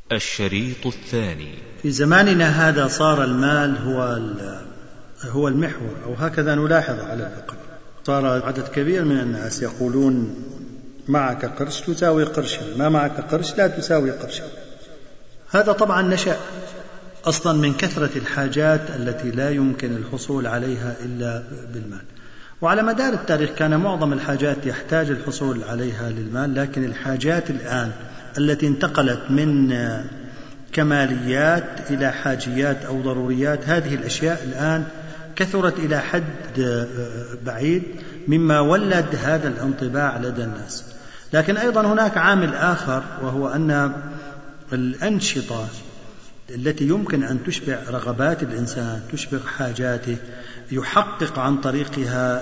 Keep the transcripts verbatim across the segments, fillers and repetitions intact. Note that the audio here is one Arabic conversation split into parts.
الشريط الثاني. في زماننا هذا صار المال هو هو المحور، أو هكذا نلاحظ على الأقل. صار عدد كبير من الناس يقولون معك قرش تساوي قرشا، ما معك قرش لا تساوي قرشا. هذا طبعا نشأ أصلا من كثرة الحاجات التي لا يمكن الحصول عليها إلا بالمال. وعلى مدار التاريخ كان معظم الحاجات يحتاج الحصول عليها للمال، لكن الحاجات الآن التي انتقلت من كماليات إلى حاجيات أو ضروريات، هذه الأشياء الآن كثرت إلى حد بعيد مما ولد هذا الانطباع لدى الناس. لكن أيضا هناك عامل آخر، وهو أن الأنشطة التي يمكن أن تشبع رغبات الإنسان، تشبع حاجاته، يحقق عن طريقها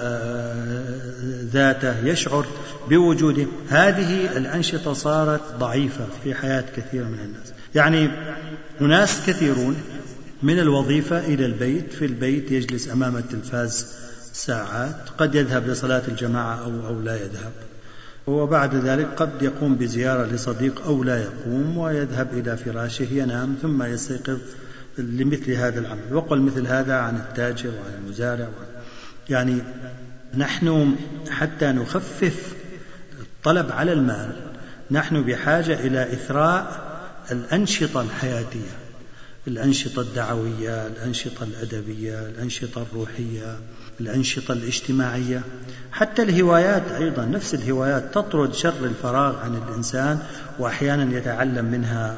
ذاته، يشعر بوجوده، هذه الأنشطة صارت ضعيفة في حياة كثير من الناس. يعني أناس كثيرون من الوظيفة إلى البيت، في البيت يجلس أمام التلفاز ساعات، قد يذهب لصلاة الجماعة أو, أو لا يذهب، وبعد ذلك قد يقوم بزيارة لصديق أو لا يقوم، ويذهب إلى فراشه ينام ثم يستيقظ لمثل هذا العمل. وقل مثل هذا عن التاجر وعن المزارع. يعني نحن حتى نخفف الطلب على المال نحن بحاجة إلى إثراء الأنشطة الحياتية، الأنشطة الدعوية، الأنشطة الأدبية، الأنشطة الروحية، الأنشطة الاجتماعية، حتى الهوايات أيضا. نفس الهوايات تطرد شر الفراغ عن الإنسان، وأحيانا يتعلم منها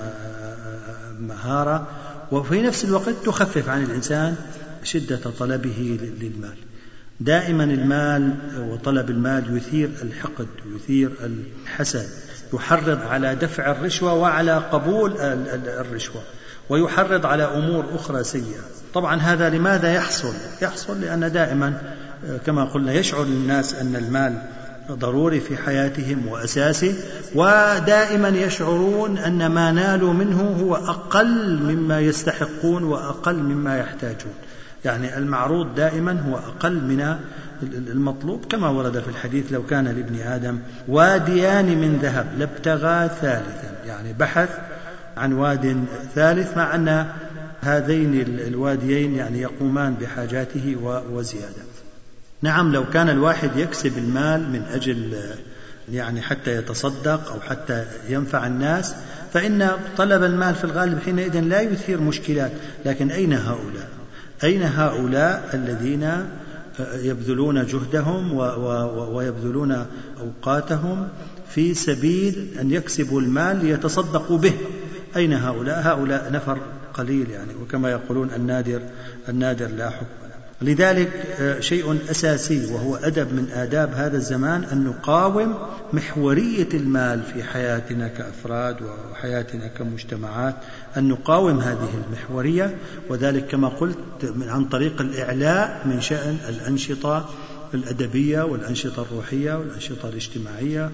مهارة، وفي نفس الوقت تخفف عن الإنسان شدة طلبه للمال. دائما المال وطلب المال يثير الحقد، يثير الحسد، يحرض على دفع الرشوة وعلى قبول الرشوة، ويحرض على أمور أخرى سيئة. طبعا هذا لماذا يحصل؟ يحصل لأن دائما كما قلنا يشعر الناس أن المال ضروري في حياتهم وأساسي، ودائما يشعرون أن ما نالوا منه هو أقل مما يستحقون وأقل مما يحتاجون. يعني المعروض دائما هو أقل من المطلوب، كما ورد في الحديث: لو كان لابن آدم واديان من ذهب لابتغى ثالثا. يعني بحث عن واد ثالث، مع أن هذين الواديين يعني يقومان بحاجاته وزيادة. نعم، لو كان الواحد يكسب المال من أجل يعني حتى يتصدق أو حتى ينفع الناس، فإن طلب المال في الغالب حينئذ لا يثير مشكلات. لكن أين هؤلاء؟ أين هؤلاء الذين يبذلون جهدهم ويبذلون أوقاتهم في سبيل أن يكسبوا المال ليتصدقوا به؟ أين هؤلاء؟ هؤلاء نفر قليل يعني، وكما يقولون النادر النادر لا حكم. لذلك شيء أساسي وهو أدب من آداب هذا الزمان أن نقاوم محورية المال في حياتنا كأفراد وحياتنا كمجتمعات، أن نقاوم هذه المحورية، وذلك كما قلت عن طريق الإعلاء من شأن الأنشطة الأدبية والأنشطة الروحية والأنشطة الاجتماعية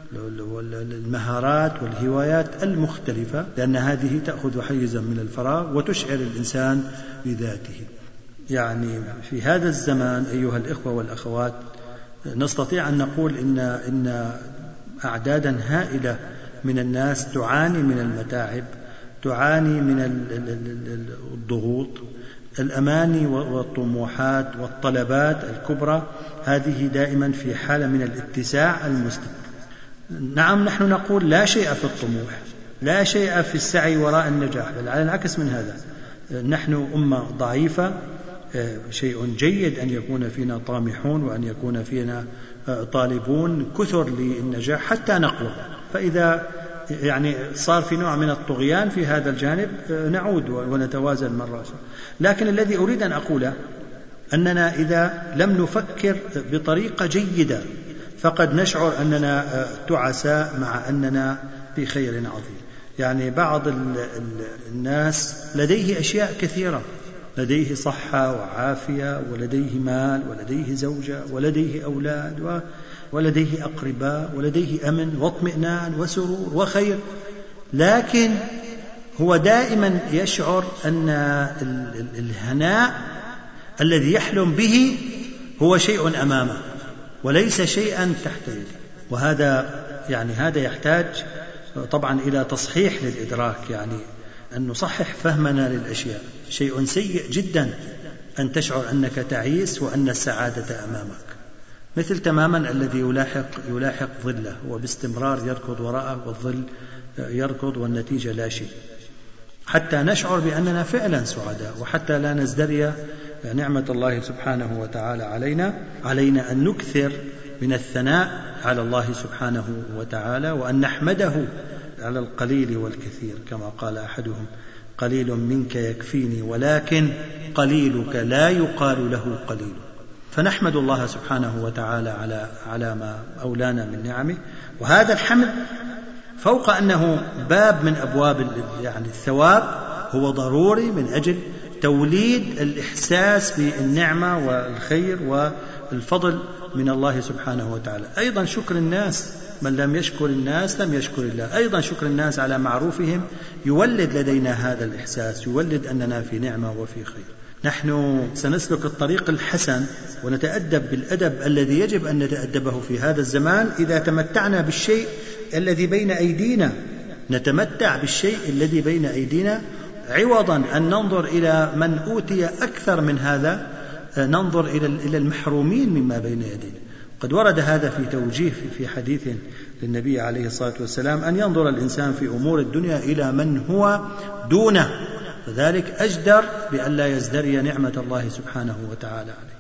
والمهارات والهوايات المختلفة، لأن هذه تأخذ حيزا من الفراغ وتشعر الإنسان بذاته. يعني في هذا الزمان أيها الإخوة والأخوات نستطيع أن نقول إن, إن أعدادا هائلة من الناس تعاني من المتاعب، تعاني من الضغوط، الأماني والطموحات والطلبات الكبرى، هذه دائما في حالة من الاتساع المستمر. نعم، نحن نقول لا شيء في الطموح، لا شيء في السعي وراء النجاح، بل على العكس من هذا. نحن أمة ضعيفة، شيء جيد أن يكون فينا طامحون وأن يكون فينا طالبون كثر للنجاح حتى نقوى. فإذا يعني صار في نوع من الطغيان في هذا الجانب نعود ونتوازن مرة أخرى. لكن الذي أريد أن أقوله أننا إذا لم نفكر بطريقة جيدة فقد نشعر أننا تعساء مع أننا في خير عظيم. يعني بعض الناس لديه أشياء كثيرة، لديه صحة وعافية، ولديه مال، ولديه زوجة، ولديه أولاد، ولديه أقرباء، ولديه أمن واطمئنان وسرور وخير، لكن هو دائما يشعر أن الهناء الذي يحلم به هو شيء أمامه وليس شيئا تحت يده. وهذا يعني هذا يحتاج طبعا إلى تصحيح للإدراك، يعني أن نصحح فهمنا للأشياء. شيء سيء جدا أن تشعر أنك تعيس وأن السعادة أمامك، مثل تماما الذي يلاحق يلاحق ظله وباستمرار يركض وراءه والظل يركض والنتيجة لا شيء. حتى نشعر بأننا فعلا سعداء وحتى لا نزدري نعمة الله سبحانه وتعالى علينا، علينا أن نكثر من الثناء على الله سبحانه وتعالى، وأن نحمده على القليل والكثير، كما قال أحدهم: قليل منك يكفيني ولكن قليلك لا يقال له قليل. فنحمد الله سبحانه وتعالى على على ما أولانا من نعمه. وهذا الحمد فوق أنه باب من أبواب يعني الثواب، هو ضروري من أجل توليد الإحساس بالنعمة والخير والفضل من الله سبحانه وتعالى. أيضا شكر الناس، من لم يشكر الناس لم يشكر الله. أيضا شكر الناس على معروفهم يولد لدينا هذا الإحساس، يولد أننا في نعمة وفي خير. نحن سنسلك الطريق الحسن ونتأدب بالأدب الذي يجب أن نتأدبه في هذا الزمان إذا تمتعنا بالشيء الذي بين أيدينا. نتمتع بالشيء الذي بين أيدينا عوضا أن ننظر إلى من أوتي أكثر من هذا، ننظر إلى المحرومين مما بين يدينا. قد ورد هذا في توجيه في حديث للنبي عليه الصلاة والسلام أن ينظر الإنسان في أمور الدنيا إلى من هو دونه، فذلك أجدر بأن لا يزدري نعمة الله سبحانه وتعالى عليه.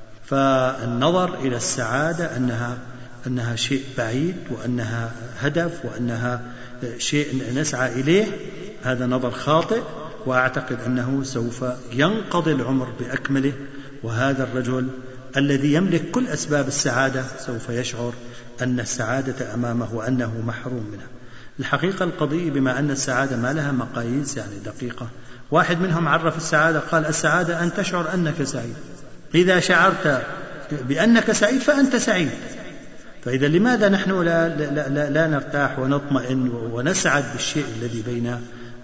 فالنظر إلى السعادة أنها أنها شيء بعيد وأنها هدف وأنها شيء نسعى إليه، هذا نظر خاطئ، وأعتقد أنه سوف ينقضي العمر بأكمله، وهذا الرجل الذي يملك كل أسباب السعادة سوف يشعر أن السعادة أمامه وأنه محروم منها. الحقيقة القضية بما أن السعادة ما لها مقاييس يعني دقيقة، واحد منهم عرف السعادة قال: السعادة أن تشعر أنك سعيد، إذا شعرت بأنك سعيد فأنت سعيد. فإذا لماذا نحن لا, لا, لا, لا نرتاح ونطمئن ونسعد بالشيء الذي بين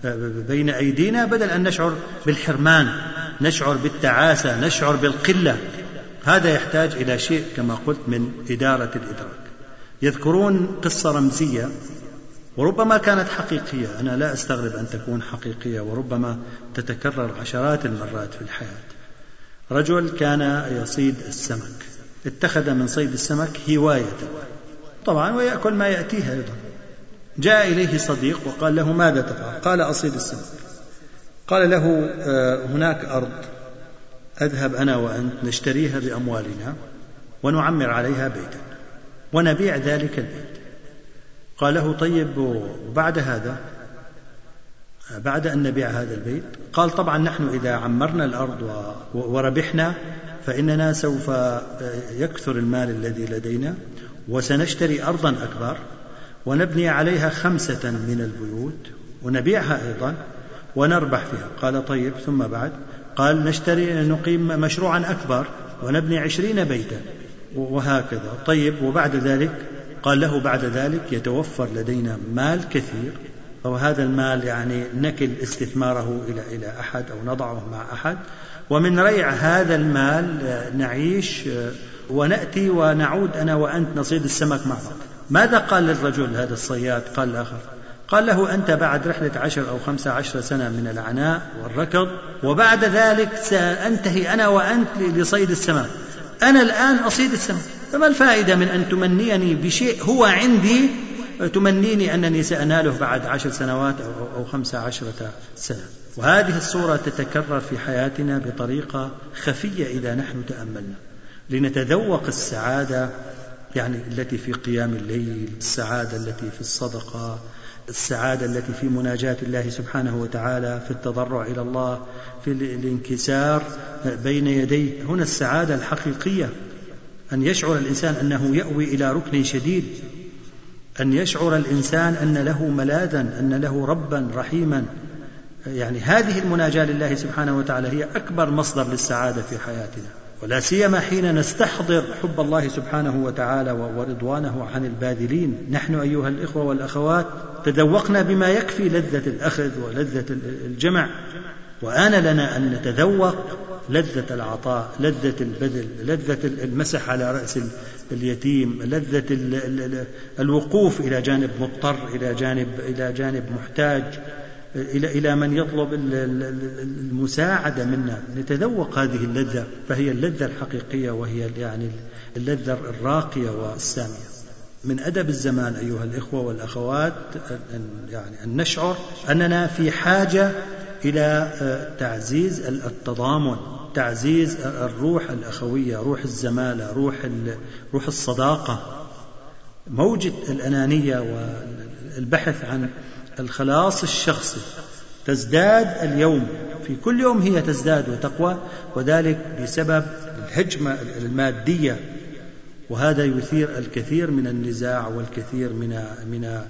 بين أيدينا، بدل أن نشعر بالحرمان، نشعر بالتعاسة، نشعر بالقلة؟ هذا يحتاج إلى شيء كما قلت من إدارة الإدراك. يذكرون قصة رمزية وربما كانت حقيقية، أنا لا أستغرب أن تكون حقيقية وربما تتكرر عشرات المرات في الحياة. رجل كان يصيد السمك، اتخذ من صيد السمك هواية طبعا، ويأكل ما يأتيه أيضا. جاء إليه صديق وقال له: ماذا تفعل؟ قال: أصيد السمك. قال له: هناك أرض أذهب أنا وأنت نشتريها بأموالنا ونعمر عليها بيتا ونبيع ذلك البيت. قال له: طيب وبعد هذا، بعد أن نبيع هذا البيت؟ قال: طبعا نحن إذا عمرنا الأرض وربحنا فإننا سوف يكثر المال الذي لدينا وسنشتري أرضا أكبر ونبني عليها خمسة من البيوت ونبيعها أيضا ونربح فيها. قال: طيب ثم بعد؟ قال: نشتري نقيم مشروعا أكبر ونبني عشرين بيتا وهكذا. طيب وبعد ذلك؟ قال له: بعد ذلك يتوفر لدينا مال كثير، وهذا المال يعني نكل استثماره إلى إلى أحد أو نضعه مع أحد، ومن ريع هذا المال نعيش ونأتي ونعود أنا وأنت نصيد السمك مع بعض. ماذا قال للرجل هذا الصياد؟ قال الآخر، قال له: أنت بعد رحلة عشر أو خمسة عشر سنة من العناء والركض، وبعد ذلك سأنتهي أنا وأنت لصيد السمك، أنا الآن أصيد السمك، فما الفائدة من أن تمنيني بشيء هو عندي، تمنيني أنني سأناله بعد عشر سنوات أو خمسة عشرة سنة. وهذه الصورة تتكرر في حياتنا بطريقة خفية إذا نحن تأملنا، لنتذوق السعادة يعني التي في قيام الليل، السعادة التي في الصدقة، السعادة التي في مناجاة الله سبحانه وتعالى، في التضرع إلى الله، في الانكسار بين يديه. هنا السعادة الحقيقية، أن يشعر الإنسان أنه يأوي إلى ركن شديد، أن يشعر الإنسان أن له ملاذا، أن له ربا رحيما. يعني هذه المناجاة لله سبحانه وتعالى هي أكبر مصدر للسعادة في حياتنا، ولا سيما حين نستحضر حب الله سبحانه وتعالى ورضوانه عن الباذلين. نحن أيها الإخوة والأخوات تذوقنا بما يكفي لذة الأخذ ولذة الجمع، وآن لنا أن نتذوق لذة العطاء، لذة البذل، لذة المسح على رأس اليتيم، لذة الوقوف إلى جانب مضطر، إلى جانب إلى جانب محتاج، إلى إلى من يطلب المساعدة منا، نتذوق هذه اللذة، فهي اللذة الحقيقية، وهي يعني اللذة الراقية والسامية. من أدب الزمان أيها الإخوة والأخوات أن يعني أن نشعر أننا في حاجة إلى تعزيز التضامن، تعزيز الروح الأخوية، روح الزمالة، روح روح الصداقة. موجة الأنانية والبحث عن الخلاص الشخصي تزداد اليوم، في كل يوم هي تزداد وتقوى، وذلك بسبب الهجمة المادية، وهذا يثير الكثير من النزاع والكثير من من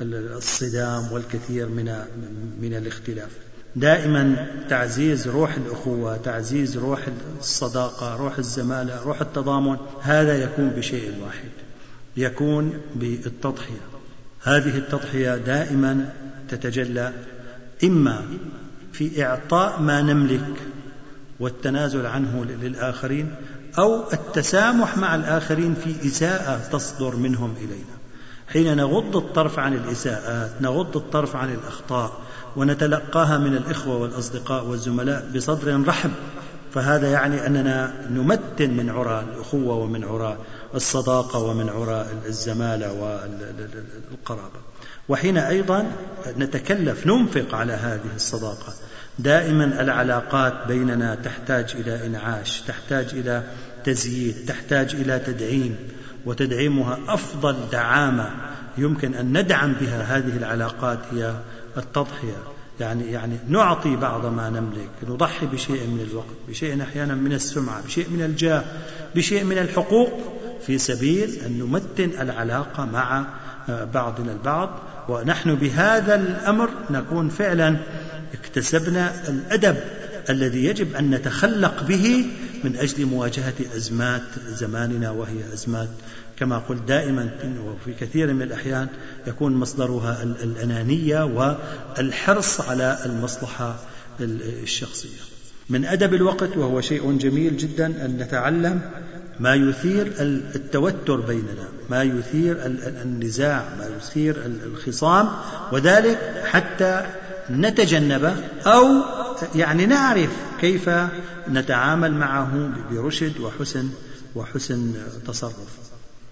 الصدام والكثير من من الاختلاف. دائما تعزيز روح الأخوة، تعزيز روح الصداقة، روح الزمالة، روح التضامن، هذا يكون بشيء واحد، يكون بالتضحية. هذه التضحية دائما تتجلى إما في إعطاء ما نملك والتنازل عنه للآخرين، أو التسامح مع الآخرين في إساءة تصدر منهم إلينا. حين نغض الطرف عن الإساءات، نغض الطرف عن الأخطاء، ونتلقاها من الإخوة والأصدقاء والزملاء بصدر رحب، فهذا يعني أننا نمتن من عراء الأخوة ومن عراء الصداقة ومن عراء الزمالة والقرابة. وحين أيضا نتكلف ننفق على هذه الصداقة. دائما العلاقات بيننا تحتاج إلى إنعاش، تحتاج إلى تزييد، تحتاج إلى تدعيم، وتدعيمها أفضل دعامة يمكن أن ندعم بها هذه العلاقات هي التضحية. يعني يعني نعطي بعض ما نملك، نضحي بشيء من الوقت، بشيء أحيانا من السمعة، بشيء من الجاه، بشيء من الحقوق، في سبيل أن نمتن العلاقة مع بعضنا البعض. ونحن بهذا الأمر نكون فعلا اكتسبنا الأدب الذي يجب أن نتخلق به من أجل مواجهة أزمات زماننا، وهي أزمات كما قلت دائما وفي كثير من الأحيان يكون مصدرها الأنانية والحرص على المصلحة الشخصية. من أدب الوقت، وهو شيء جميل جدا، أن نتعلم ما يثير التوتر بيننا، ما يثير النزاع، ما يثير الخصام، وذلك حتى نتجنبه، أو يعني نعرف كيف نتعامل معه برشد وحسن وحسن تصرف.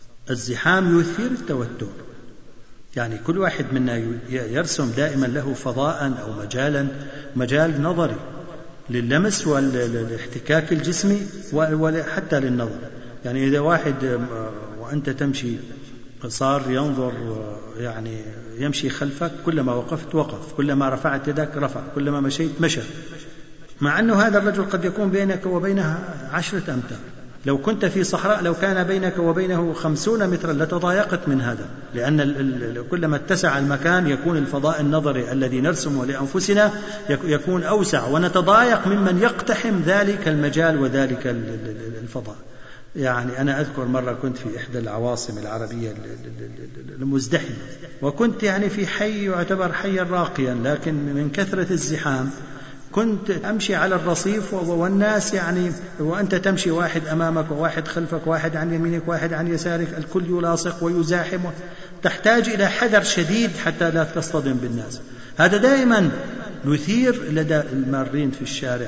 الزحام يثير التوتر، يعني كل واحد منا يرسم دائما له فضاء أو مجالا مجال نظري لللمس والاحتكاك الجسمي وحتى للنظر. يعني إذا واحد وأنت تمشي صار ينظر، يعني يمشي خلفك، كلما وقفت وقف، كلما رفعت يدك رفع، كلما مشيت مشى، مع أنه هذا الرجل قد يكون بينك وبينه عشرة أمتار. لو كنت في صحراء، لو كان بينك وبينه خمسون مترا لتضايقت من هذا، لأن كلما اتسع المكان يكون الفضاء النظري الذي نرسمه لأنفسنا يكون أوسع، ونتضايق ممن يقتحم ذلك المجال وذلك الفضاء. يعني أنا أذكر مرة كنت في إحدى العواصم العربية المزدحمة، وكنت يعني في حي يعتبر حيا راقيا، لكن من كثرة الزحام كنت أمشي على الرصيف والناس يعني، وأنت تمشي واحد أمامك وواحد خلفك، واحد عن يمينك واحد عن يسارك، الكل يلاصق ويزاحم، تحتاج إلى حذر شديد حتى لا تصطدم بالناس. هذا دائما يثير لدى المارين في الشارع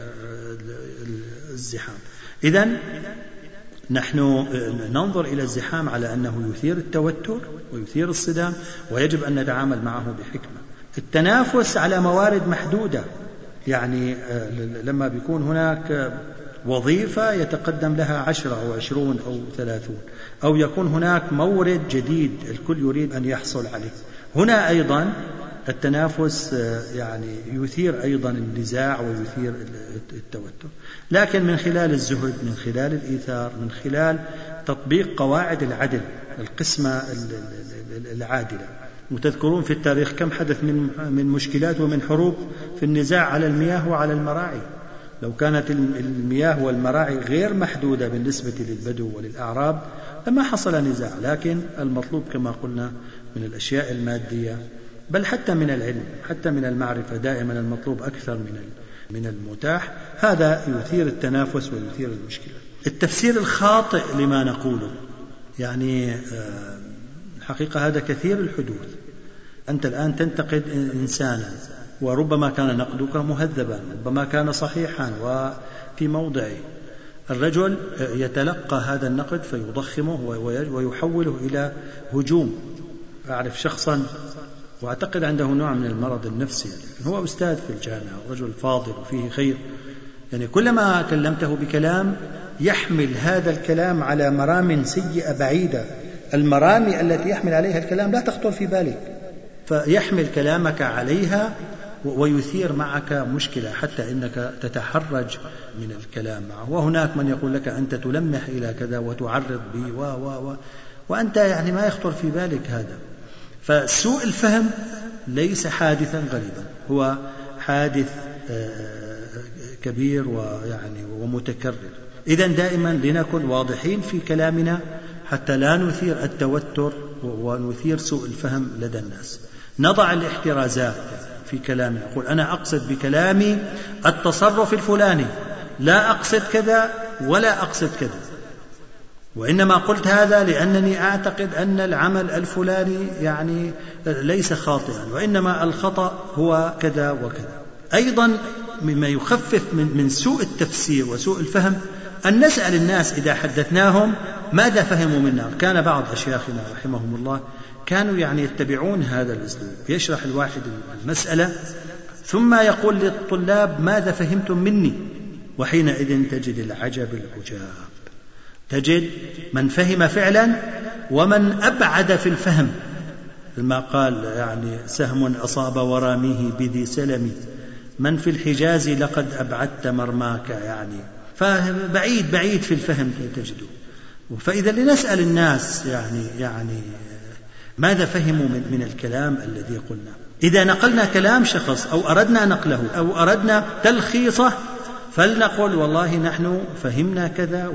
الزحام. إذن نحن ننظر إلى الزحام على أنه يثير التوتر ويثير الصدام، ويجب أن نتعامل معه بحكمة. التنافس على موارد محدودة، يعني لما بيكون هناك وظيفة يتقدم لها عشرة أو عشرون أو ثلاثون، أو يكون هناك مورد جديد الكل يريد أن يحصل عليه، هنا أيضا التنافس يعني يثير أيضا النزاع ويثير التوتر. لكن من خلال الزهد، من خلال الإيثار، من خلال تطبيق قواعد العدل، القسمة العادلة. وتذكرون في التاريخ كم حدث من من مشكلات ومن حروب في النزاع على المياه وعلى المراعي. لو كانت المياه والمراعي غير محدودة بالنسبة للبدو وللأعراب لما حصل نزاع، لكن المطلوب كما قلنا من الأشياء المادية، بل حتى من العلم، حتى من المعرفة، دائما المطلوب أكثر من من المتاح. هذا يثير التنافس ويثير المشكلة. التفسير الخاطئ لما نقوله يعني الحقيقة هذا كثير الحدوث. أنت الآن تنتقد إنسانا وربما كان نقدك مهذبا، ربما كان صحيحا وفي موضعه، الرجل يتلقى هذا النقد فيضخمه ويحوله إلى هجوم. أعرف شخصا وأعتقد عنده نوع من المرض النفسي، هو أستاذ في الجامعة ورجل فاضل وفيه خير، يعني كلما كلمته بكلام يحمل هذا الكلام على مرام سيئة بعيدة، المرامي التي يحمل عليها الكلام لا تخطر في بالك، فيحمل كلامك عليها ويثير معك مشكلة حتى إنك تتحرج من الكلام معه. وهناك من يقول لك أنت تلمح إلى كذا وتعرض بي و و و وأنت يعني ما يخطر في بالك هذا. فسوء الفهم ليس حادثا غريبا، هو حادث كبير ويعني ومتكرر. إذن دائما لنكن واضحين في كلامنا حتى لا نثير التوتر ونثير سوء الفهم لدى الناس. نضع الاحترازات في كلامنا، أقول أنا أقصد بكلامي التصرف الفلاني، لا أقصد كذا ولا أقصد كذا، وإنما قلت هذا لأنني أعتقد أن العمل الفلاني يعني ليس خاطئا، وإنما الخطأ هو كذا وكذا. أيضا مما يخفف من سوء التفسير وسوء الفهم أن نسأل الناس إذا حدثناهم ماذا فهموا منا. كان بعض أشياخنا رحمهم الله كانوا يعني يتبعون هذا الأسلوب، يشرح الواحد المسألة ثم يقول للطلاب ماذا فهمتم مني، وحينئذ تجد العجب العجاب، تجد من فهم فعلا ومن أبعد في الفهم، ما قال يعني سهم أصاب وراميه بذي سلم، من في الحجاز لقد أبعدت مرماك، يعني فبعيد بعيد في الفهم تجده. فإذا لنسأل الناس يعني يعني ماذا فهموا من, من الكلام الذي قلنا. إذا نقلنا كلام شخص أو أردنا نقله أو أردنا تلخيصه فلنقل والله نحن فهمنا كذا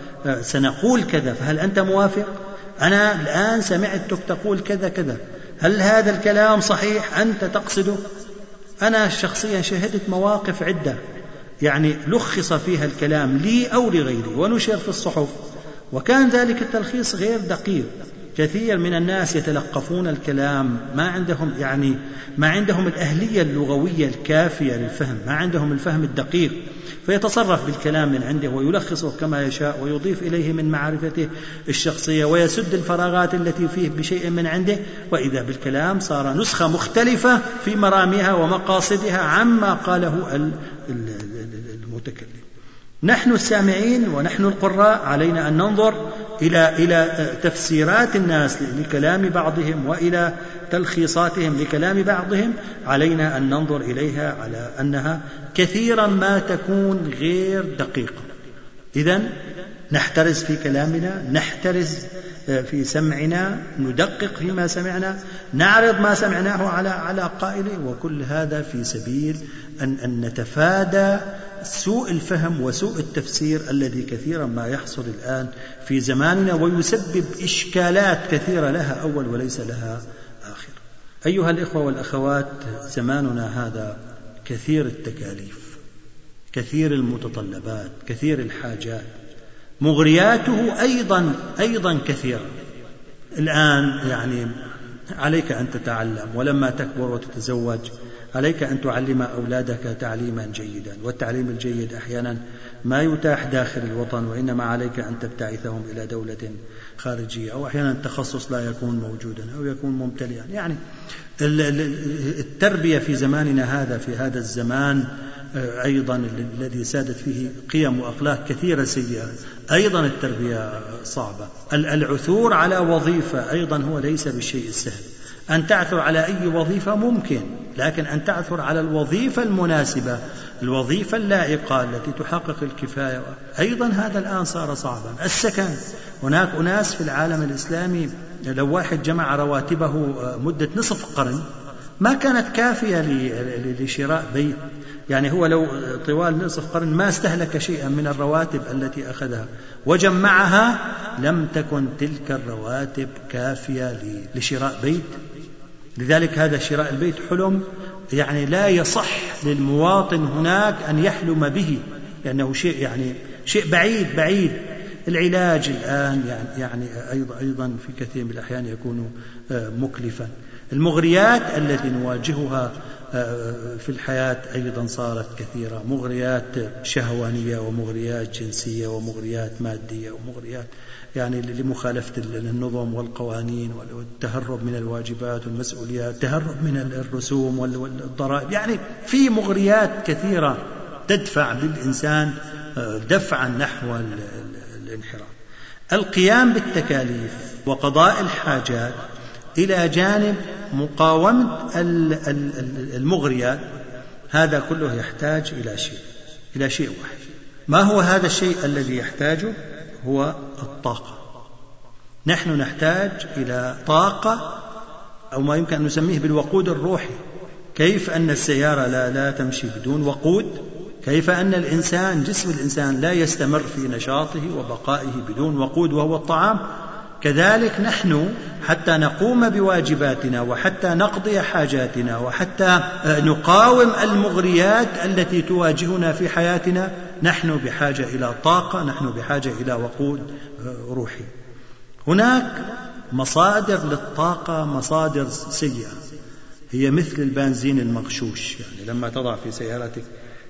وسنقول كذا، فهل أنت موافق؟ أنا الآن سمعتك تقول كذا كذا، هل هذا الكلام صحيح أنت تقصده؟ أنا شخصيا شهدت مواقف عدة يعني لخص فيها الكلام لي أو لغيري ونشر في الصحف، وكان ذلك التلخيص غير دقيق. كثير من الناس يتلقفون الكلام، ما عندهم يعني ما عندهم الأهلية اللغوية الكافية للفهم، ما عندهم الفهم الدقيق، فيتصرف بالكلام من عنده ويلخصه كما يشاء ويضيف إليه من معرفته الشخصية ويسد الفراغات التي فيه بشيء من عنده، وإذا بالكلام صار نسخة مختلفة في مراميها ومقاصدها عما قاله المتكلم. نحن السامعين ونحن القراء علينا أن ننظر إلى إلى تفسيرات الناس لكلام بعضهم وإلى تلخيصاتهم لكلام بعضهم، علينا أن ننظر إليها على أنها كثيرا ما تكون غير دقيقة. إذن نحترز في كلامنا، نحترز في سمعنا، ندقق فيما سمعنا، نعرض ما سمعناه على على قائله، وكل هذا في سبيل أن, أن نتفادى سوء الفهم وسوء التفسير الذي كثيرا ما يحصل الآن في زماننا ويسبب إشكالات كثيرة لها أول وليس لها آخر. أيها الإخوة والأخوات، زماننا هذا كثير التكاليف، كثير المتطلبات، كثير الحاجات، مغرياته أيضا أيضا كثيرة. الآن يعني عليك أن تتعلم، ولما تكبر وتتزوج عليك أن تعلم أولادك تعليما جيدا، والتعليم الجيد أحيانا ما يتاح داخل الوطن، وإنما عليك أن تبتعثهم إلى دولة خارجية، أو أحيانا التخصص لا يكون موجودا أو يكون ممتلئا. يعني التربية في زماننا هذا، في هذا الزمان أيضا الذي سادت فيه قيم وأخلاق كثيرة سيئة، أيضا التربية صعبة. العثور على وظيفة أيضا هو ليس بالشيء السهل. أن تعثر على أي وظيفة ممكن، لكن أن تعثر على الوظيفة المناسبة، الوظيفة اللائقة التي تحقق الكفاية، أيضا هذا الآن صار صعبا. السكن، هناك أناس في العالم الإسلامي لو واحد جمع رواتبه مدة نصف قرن ما كانت كافية لشراء بيت، يعني هو لو طوال نصف قرن ما استهلك شيئا من الرواتب التي أخذها وجمعها لم تكن تلك الرواتب كافية لشراء بيت. لذلك هذا شراء البيت حلم يعني لا يصح للمواطن هناك أن يحلم به، لأنه شيء يعني شيء بعيد بعيد. العلاج الآن يعني, يعني أيضا, أيضا في كثير من الأحيان يكون مكلفا. المغريات التي نواجهها في الحياة أيضا صارت كثيرة، مغريات شهوانية ومغريات جنسية ومغريات مادية ومغريات يعني لمخالفة النظم والقوانين والتهرب من الواجبات والمسؤوليات، التهرب من الرسوم والضرائب، يعني في مغريات كثيرة تدفع بالإنسان دفعا نحو الانحراف. القيام بالتكاليف وقضاء الحاجات إلى جانب مقاومة المغريات، هذا كله يحتاج إلى شيء إلى شيء واحد. ما هو هذا الشيء الذي يحتاجه؟ هو الطاقة. نحن نحتاج إلى طاقة أو ما يمكن أن نسميه بالوقود الروحي. كيف أن السيارة لا, لا تمشي بدون وقود؟ كيف أن الإنسان جسم الإنسان لا يستمر في نشاطه وبقائه بدون وقود وهو الطعام؟ كذلك نحن حتى نقوم بواجباتنا وحتى نقضي حاجاتنا وحتى نقاوم المغريات التي تواجهنا في حياتنا نحن بحاجة إلى طاقة، نحن بحاجة إلى وقود روحي. هناك مصادر للطاقة مصادر سيئة، هي مثل البنزين المغشوش، يعني لما تضع في سيارتك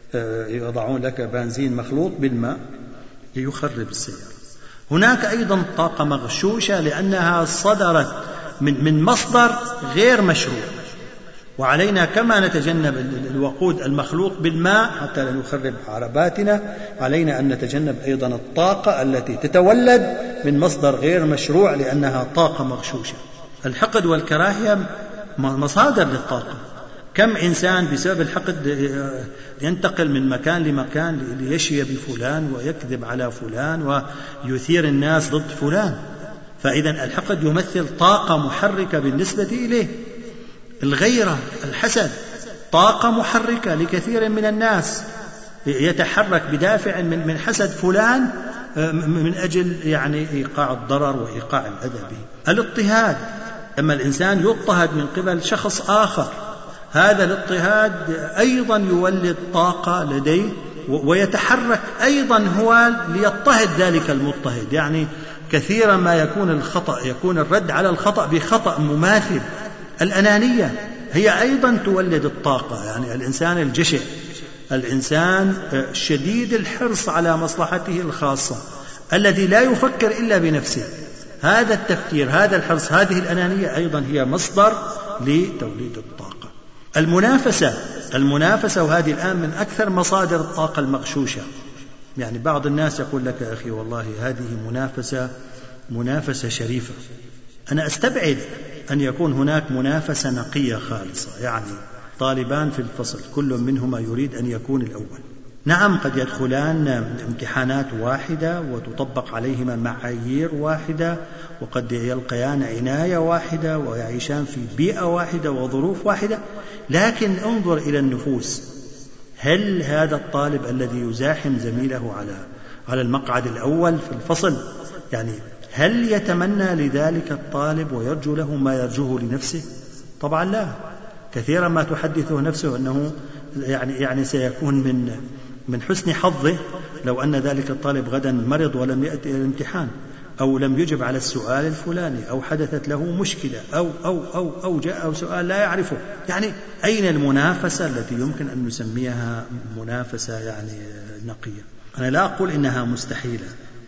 يضعون لك بنزين مخلوط بالماء ليخرب السيارة. هناك أيضا طاقة مغشوشة لأنها صدرت من من مصدر غير مشروع، وعلينا كما نتجنب الوقود المخلوط بالماء حتى لا نخرب عرباتنا، علينا أن نتجنب أيضا الطاقة التي تتولد من مصدر غير مشروع لأنها طاقة مغشوشة. الحقد والكراهية مصادر للطاقة. كم إنسان بسبب الحقد ينتقل من مكان لمكان ليشي بفلان ويكذب على فلان ويثير الناس ضد فلان، فإذا الحقد يمثل طاقة محركة بالنسبة إليه. الغيرة، الحسد، طاقة محركة لكثير من الناس، يتحرك بدافع من حسد فلان من أجل يعني إيقاع الضرر وإيقاع الأذى به. الاضطهاد، لما الإنسان يضطهد من قبل شخص آخر، هذا الاضطهاد أيضا يولد طاقة لديه ويتحرك أيضا هو ليضطهد ذلك المضطهد. يعني كثيرا ما يكون الخطأ يكون الرد على الخطأ بخطأ مماثل. الأنانية هي أيضا تولد الطاقة، يعني الإنسان الجشع، الإنسان شديد الحرص على مصلحته الخاصة الذي لا يفكر إلا بنفسه، هذا التفكير، هذا الحرص، هذه الأنانية أيضا هي مصدر لتوليد الطاقة. المنافسة، المنافسة وهذه الآن من أكثر مصادر الطاقة المغشوشة. يعني بعض الناس يقول لك يا أخي والله هذه منافسة منافسة شريفة. أنا أستبعد أن يكون هناك منافسة نقية خالصة، يعني طالبان في الفصل كل منهما يريد أن يكون الأول. نعم قد يدخلان امتحانات واحدة وتطبق عليهما معايير واحدة، وقد يلقيان عناية واحدة ويعيشان في بيئة واحدة وظروف واحدة، لكن انظر إلى النفوس. هل هذا الطالب الذي يزاحم زميله على على المقعد الأول في الفصل، يعني هل يتمنى لذلك الطالب ويرجو له ما يرجوه لنفسه؟ طبعا لا. كثيرا ما تحدثه نفسه أنه يعني يعني سيكون من من حسن حظه لو أن ذلك الطالب غدا مرض ولم يأتي إلى الامتحان، أو لم يجب على السؤال الفلاني، أو حدثت له مشكلة، أو أو أو أو جاء سؤال لا يعرفه. يعني أين المنافسة التي يمكن أن نسميها منافسة يعني نقية؟ أنا لا أقول إنها مستحيلة،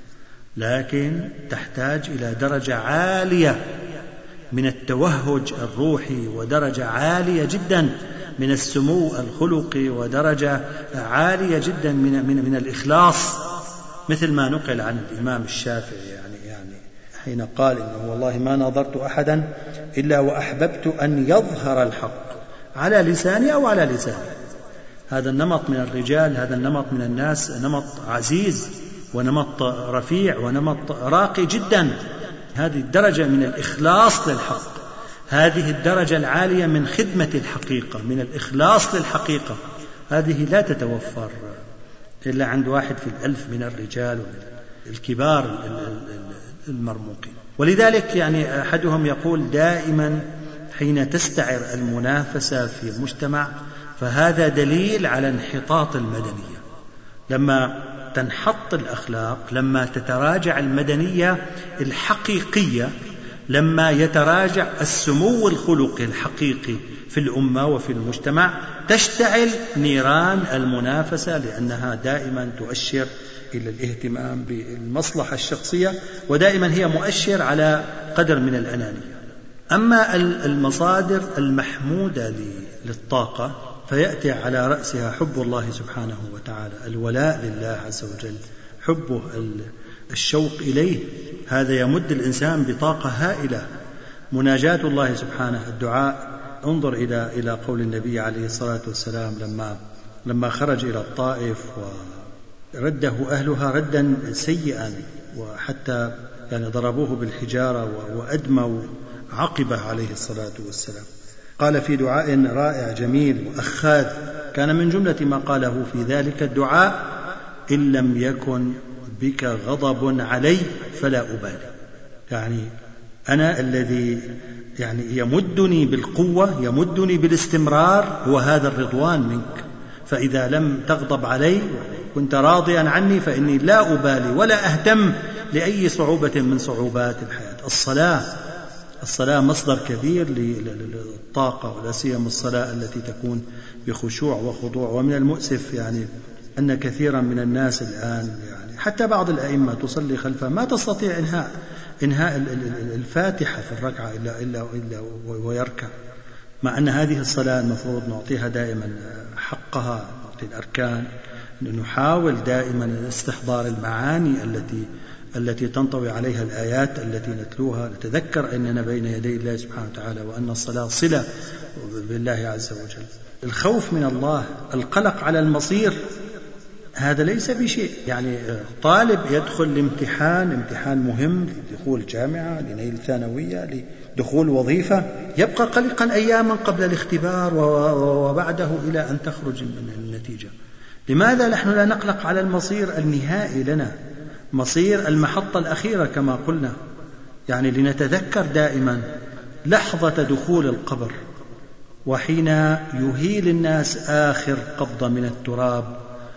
لكن تحتاج إلى درجة عالية من التوهج الروحي، ودرجة عالية جدا من السمو الخلقي، ودرجة عالية جدا من من من الإخلاص، مثل ما نقل عن الإمام الشافعي يعني يعني حين قال إنه والله ما نظرت أحدا إلا وأحببت أن يظهر الحق على لساني أو على لساني. هذا النمط من الرجال، هذا النمط من الناس نمط عزيز ونمط رفيع ونمط راقي جدا. هذه الدرجة من الإخلاص للحق، هذه الدرجة العالية من خدمة الحقيقة، من الإخلاص للحقيقة، هذه لا تتوفر إلا عند واحد في الألف من الرجال الكبار المرموقين. ولذلك يعني أحدهم يقول دائما حين تستعر المنافسة في المجتمع فهذا دليل على انحطاط المدنية. لما تنحط الأخلاق، لما تتراجع المدنية الحقيقية، لما يتراجع السمو الخلقي الحقيقي في الأمة وفي المجتمع، تشتعل نيران المنافسة، لأنها دائما تؤشر إلى الاهتمام بالمصلحة الشخصية، ودائما هي مؤشر على قدر من الأنانية. أما المصادر المحمودة للطاقة فيأتي على رأسها حب الله سبحانه وتعالى، الولاء لله عز وجل، حبه، الشوق إليه، هذا يمد الإنسان بطاقة هائلة. مناجاة الله سبحانه، الدعاء. انظر إلى إلى قول النبي عليه الصلاة والسلام لما لما خرج إلى الطائف ورده أهلها ردا سيئا، وحتى يعني ضربوه بالحجارة وأدموا عقبه عليه الصلاة والسلام. قال في دعاء رائع جميل وأخاذ، كان من جملة ما قاله في ذلك الدعاء: إن لم يكن بك غضب علي فلا أبالي. يعني أنا الذي يعني يمدني بالقوة، يمدني بالاستمرار، هو هذا الرضوان منك، فإذا لم تغضب علي كنت راضيا عني فإني لا أبالي ولا أهتم لأي صعوبة من صعوبات الحياة. الصلاة الصلاة مصدر كبير للطاقة، ولا سيما الصلاة التي تكون بخشوع وخضوع. ومن المؤسف يعني أن كثيرا من الناس الآن، يعني حتى بعض الأئمة تصلي خلفه ما تستطيع إنهاء إنهاء الفاتحة في الركعة إلا إلا إلا ويركع، مع أن هذه الصلاة المفروض نعطيها دائما حقها، نعطي الأركان، نحاول دائما استحضار المعاني التي التي تنطوي عليها الآيات التي نتلوها، نتذكر أننا بين يدي الله سبحانه وتعالى، وأن الصلاة صلة بالله عز وجل. الخوف من الله، القلق على المصير، هذا ليس بشيء. يعني طالب يدخل الامتحان، امتحان مهم لدخول جامعة، لنيل ثانوية، لدخول وظيفة، يبقى قلقا أياما قبل الاختبار وبعده إلى أن تخرج من النتيجة. لماذا نحن لا نقلق على المصير النهائي لنا، مصير المحطة الأخيرة كما قلنا؟ يعني لنتذكر دائما لحظة دخول القبر، وحين يهيل الناس آخر قبضة من التراب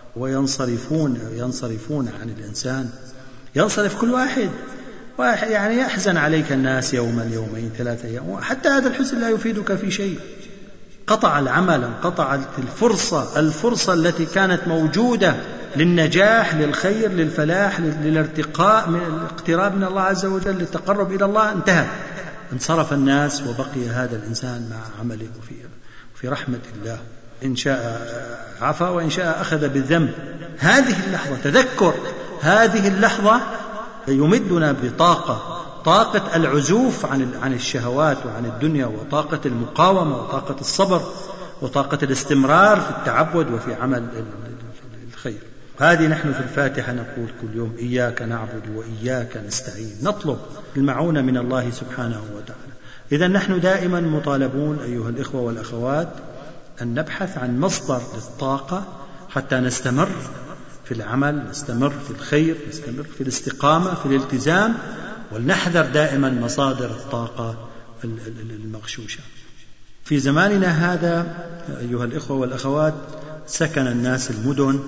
وينصرفون ينصرفون عن الإنسان، ينصرف كل واحد واحد يعني يحزن عليك الناس يوما يومين ثلاثة أيام، حتى هذا الحزن لا يفيدك في شيء. قطع العمل، انقطعت الفرصة الفرصة التي كانت موجودة للنجاح، للخير، للفلاح، للارتقاء، من الاقتراب من الله عز وجل، للتقرب إلى الله، انتهى، انصرف الناس، وبقي هذا الإنسان مع عمله وفي في رحمة الله، إن شاء عفا وإن شاء أخذ بالذنب. هذه اللحظة، تذكر هذه اللحظة يمدنا بطاقة، طاقة العزوف عن عن الشهوات وعن الدنيا، وطاقة المقاومة، وطاقة الصبر، وطاقة الاستمرار في التعبد وفي عمل الخير. هذه نحن في الفاتحة نقول كل يوم: إياك نعبد وإياك نستعين، نطلب المعونة من الله سبحانه وتعالى. إذن نحن دائما مطالبون أيها الإخوة والأخوات أن نبحث عن مصدر للطاقة حتى نستمر في العمل، نستمر في الخير، نستمر في الاستقامة، في الالتزام، ولنحذر دائما مصادر الطاقة المغشوشة. في زماننا هذا أيها الإخوة والأخوات سكن الناس المدن،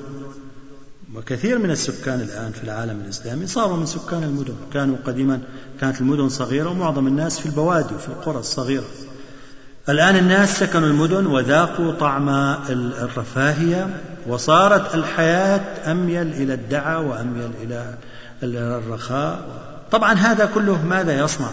وكثير من السكان الآن في العالم الإسلامي صاروا من سكان المدن. كانوا قديما كانت المدن صغيرة ومعظم الناس في البوادي وفي القرى الصغيرة. الآن الناس سكنوا المدن وذاقوا طعم الرفاهية، وصارت الحياة أميل إلى الدعة وأميل إلى الرخاء. طبعا هذا كله ماذا يصنع؟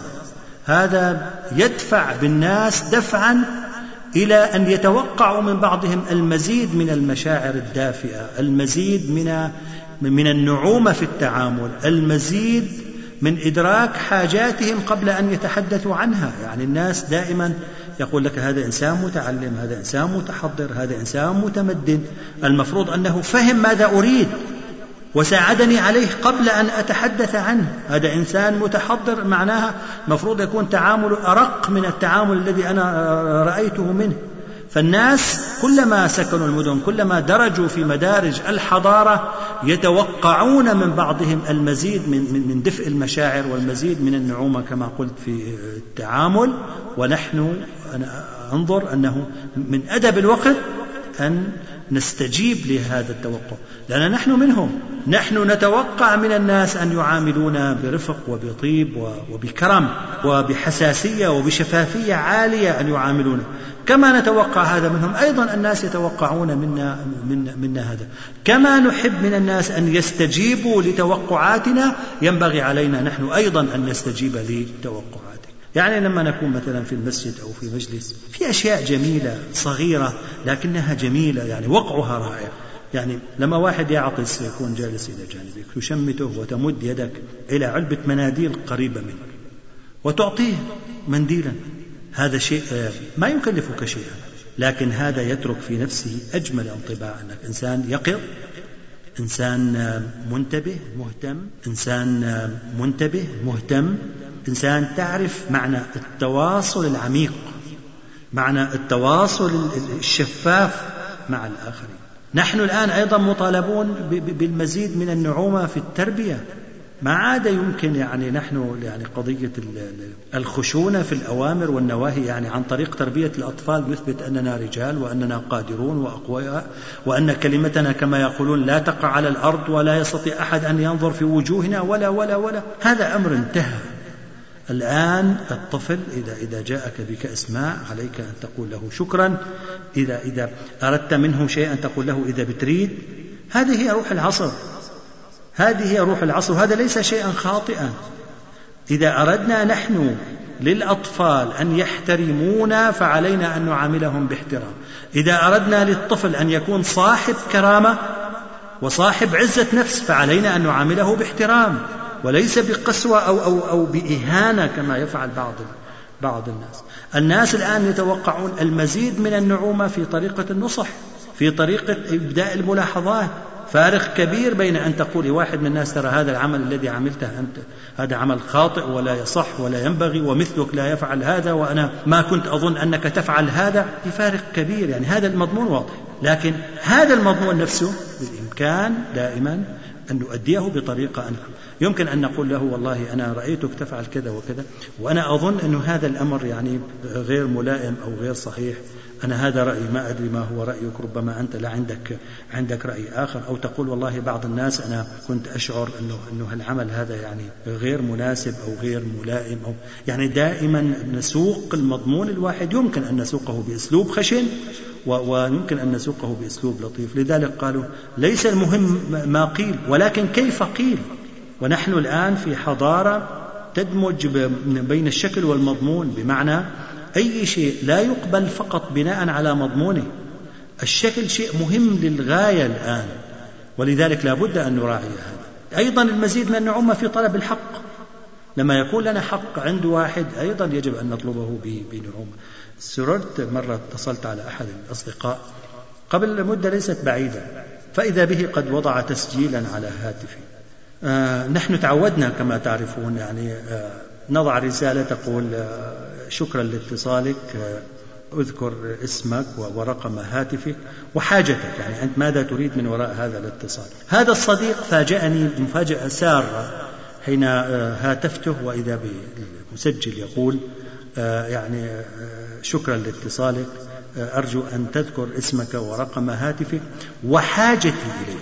هذا يدفع بالناس دفعا إلى أن يتوقعوا من بعضهم المزيد من المشاعر الدافئة، المزيد من من النعومة في التعامل، المزيد من إدراك حاجاتهم قبل أن يتحدثوا عنها. يعني الناس دائما يقول لك هذا إنسان متعلم، هذا إنسان متحضر، هذا إنسان متمدن، المفروض أنه فهم ماذا أريد وساعدني عليه قبل أن أتحدث عنه. هذا إنسان متحضر، معناها مفروض يكون تعامل أرق من التعامل الذي أنا رأيته منه. فالناس كلما سكنوا المدن، كلما درجوا في مدارج الحضارة، يتوقعون من بعضهم المزيد من من دفء المشاعر والمزيد من النعومة كما قلت في التعامل. ونحن أنا أنظر أنه من أدب الوقت أن نستجيب لهذا التوقع، لأن نحن منهم. نحن نتوقع من الناس أن يعاملونا برفق وبطيب وبكرم وبحساسية وبشفافية عالية، أن يعاملونا كما نتوقع هذا منهم. أيضا الناس يتوقعون منا, منا, منا هذا. كما نحب من الناس أن يستجيبوا لتوقعاتنا، ينبغي علينا نحن أيضا أن نستجيب لتوقعاتهم. يعني لما نكون مثلا في المسجد أو في مجلس، في أشياء جميلة صغيرة لكنها جميلة، يعني وقعها رائع. يعني لما واحد يعطس يكون جالس إلى جانبك، تشمته وتمد يدك إلى علبة مناديل قريبة منك وتعطيه منديلا، هذا شيء ما يكلفك شيئا، لكن هذا يترك في نفسه أجمل انطباع، أنك إنسان يقظ، إنسان منتبه مهتم، إنسان منتبه مهتم، إنسان تعرف معنى التواصل العميق، معنى التواصل الشفاف مع الآخرين. نحن الآن أيضا مطالبون بالمزيد من النعومة في التربية. ما عاد يمكن يعني نحن يعني قضية الخشونة في الأوامر والنواهي، يعني عن طريق تربية الأطفال نثبت أننا رجال وأننا قادرون وأقوياء، وأن كلمتنا كما يقولون لا تقع على الأرض ولا يستطيع أحد أن ينظر في وجوهنا ولا ولا ولا. هذا أمر انتهى. الآن الطفل إذا إذا جاءك بكأس ماء عليك أن تقول له شكرا، إذا إذا أردت منه شيئا تقول له إذا بتريد. هذه هي روح العصر، هذه هي روح العصر، وهذا ليس شيئا خاطئا. إذا أردنا نحن للأطفال أن يحترمونا فعلينا أن نعاملهم باحترام. إذا أردنا للطفل أن يكون صاحب كرامة وصاحب عزة نفس فعلينا أن نعامله باحترام وليس بقسوة أو, أو, أو بإهانة كما يفعل بعض بعض الناس. الناس الآن يتوقعون المزيد من النعومة في طريقة النصح، في طريقة إبداء الملاحظات. فارق كبير بين أن تقول لواحد من الناس ترى هذا العمل الذي عملته أنت هذا عمل خاطئ ولا يصح ولا ينبغي ومثلك لا يفعل هذا وأنا ما كنت أظن أنك تفعل هذا. في فارق كبير، يعني هذا المضمون واضح، لكن هذا المضمون نفسه بالإمكان دائما أن نؤديه بطريقة أن يمكن أن نقول له والله أنا رأيتك تفعل كذا وكذا وأنا أظن أن هذا الأمر يعني غير ملائم أو غير صحيح، أنا هذا رأيي ما أدري ما هو رأيك، ربما أنت لا عندك عندك رأي آخر. أو تقول والله بعض الناس أنا كنت أشعر أنه أنه العمل هذا يعني غير مناسب أو غير ملائم، أو يعني دائما نسوق المضمون الواحد. يمكن أن نسوقه بأسلوب خشن ويمكن أن نسوقه بأسلوب لطيف. لذلك قالوا ليس المهم ما قيل ولكن كيف قيل. ونحن الآن في حضارة تدمج بين الشكل والمضمون، بمعنى أي شيء لا يقبل فقط بناء على مضمونه. الشكل شيء مهم للغاية الآن، ولذلك لا بد أن نراعي هذا. أيضا المزيد من النعومة في طلب الحق. لما يكون لنا حق عند واحد أيضا يجب أن نطلبه بنعومة. سررت مرة اتصلت على أحد الأصدقاء قبل مدة ليست بعيدة، فإذا به قد وضع تسجيلا على هاتفي. آه نحن تعودنا كما تعرفون يعني آه نضع رسالة تقول آه شكرا لاتصالك، آه اذكر اسمك ورقم هاتفك وحاجتك، يعني أنت ماذا تريد من وراء هذا الاتصال. هذا الصديق فاجأني مفاجأة سارة حين آه هاتفته وإذا بمسجل يقول آه يعني آه شكرا لاتصالك، آه أرجو أن تذكر اسمك ورقم هاتفك وحاجتي إليك.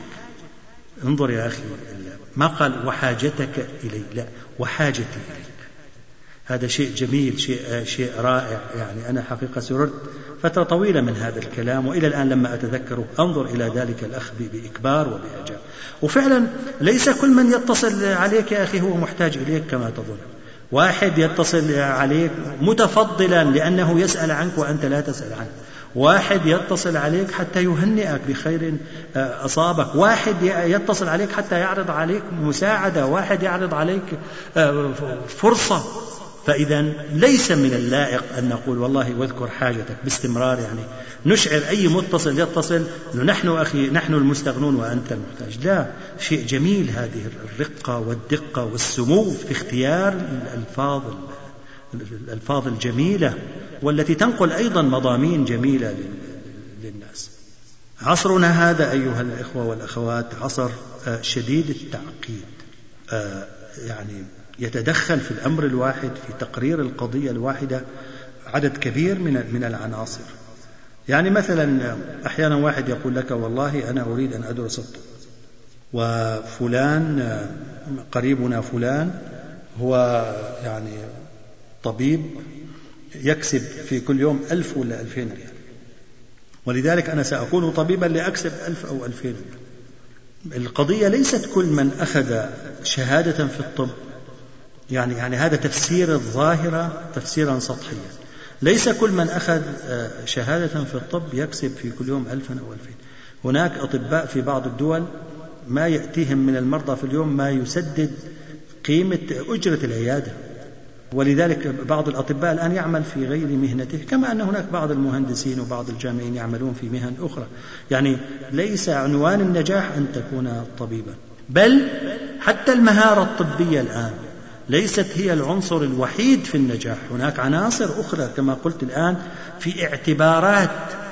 انظر يا أخي، ما قال وحاجتك إلي، لا وحاجتي إليك. هذا شيء جميل، شيء, شيء رائع. يعني أنا حقيقة سررت فترة طويلة من هذا الكلام، وإلى الآن لما أتذكره أنظر إلى ذلك الأخ بإكبار وبإعجاب. وفعلا ليس كل من يتصل عليك يا أخي هو محتاج إليك كما تظن. واحد يتصل عليك متفضلا لأنه يسأل عنك وأنت لا تسأل عنه، واحد يتصل عليك حتى يهنئك بخير أصابك، واحد يتصل عليك حتى يعرض عليك مساعدة، واحد يعرض عليك فرصة. فإذا ليس من اللائق أن نقول والله واذكر حاجتك باستمرار، يعني نشعر أي متصل يتصل أنه نحن أخي نحن المستغنون وأنت المحتاج. لا، شيء جميل هذه الرقة والدقة والسمو في اختيار الألفاظ الألفاظ الجميلة والتي تنقل أيضا مضامين جميلة للناس. عصرنا هذا أيها الإخوة والأخوات عصر شديد التعقيد، يعني يتدخل في الأمر الواحد في تقرير القضية الواحدة عدد كبير من من العناصر. يعني مثلا أحيانا واحد يقول لك والله أنا أريد أن أدرس الطب، وفلان قريبنا فلان هو يعني طبيب يكسب في كل يوم ألف ولا ألفين ريال، ولذلك أنا سأكون طبيبا لأكسب ألف أو ألفين ريال. القضية ليست كل من أخذ شهادة في الطب، يعني يعني هذا تفسير الظاهرة تفسيرا سطحيا. ليس كل من أخذ شهادة في الطب يكسب في كل يوم ألفا أو ألفين. هناك أطباء في بعض الدول ما يأتيهم من المرضى في اليوم ما يسدد قيمة أجرة العيادة، ولذلك بعض الأطباء الآن يعمل في غير مهنته، كما أن هناك بعض المهندسين وبعض الجامعين يعملون في مهن أخرى. يعني ليس عنوان النجاح أن تكون طبيبا، بل حتى المهارة الطبية الآن ليست هي العنصر الوحيد في النجاح. هناك عناصر أخرى كما قلت الآن في اعتبارات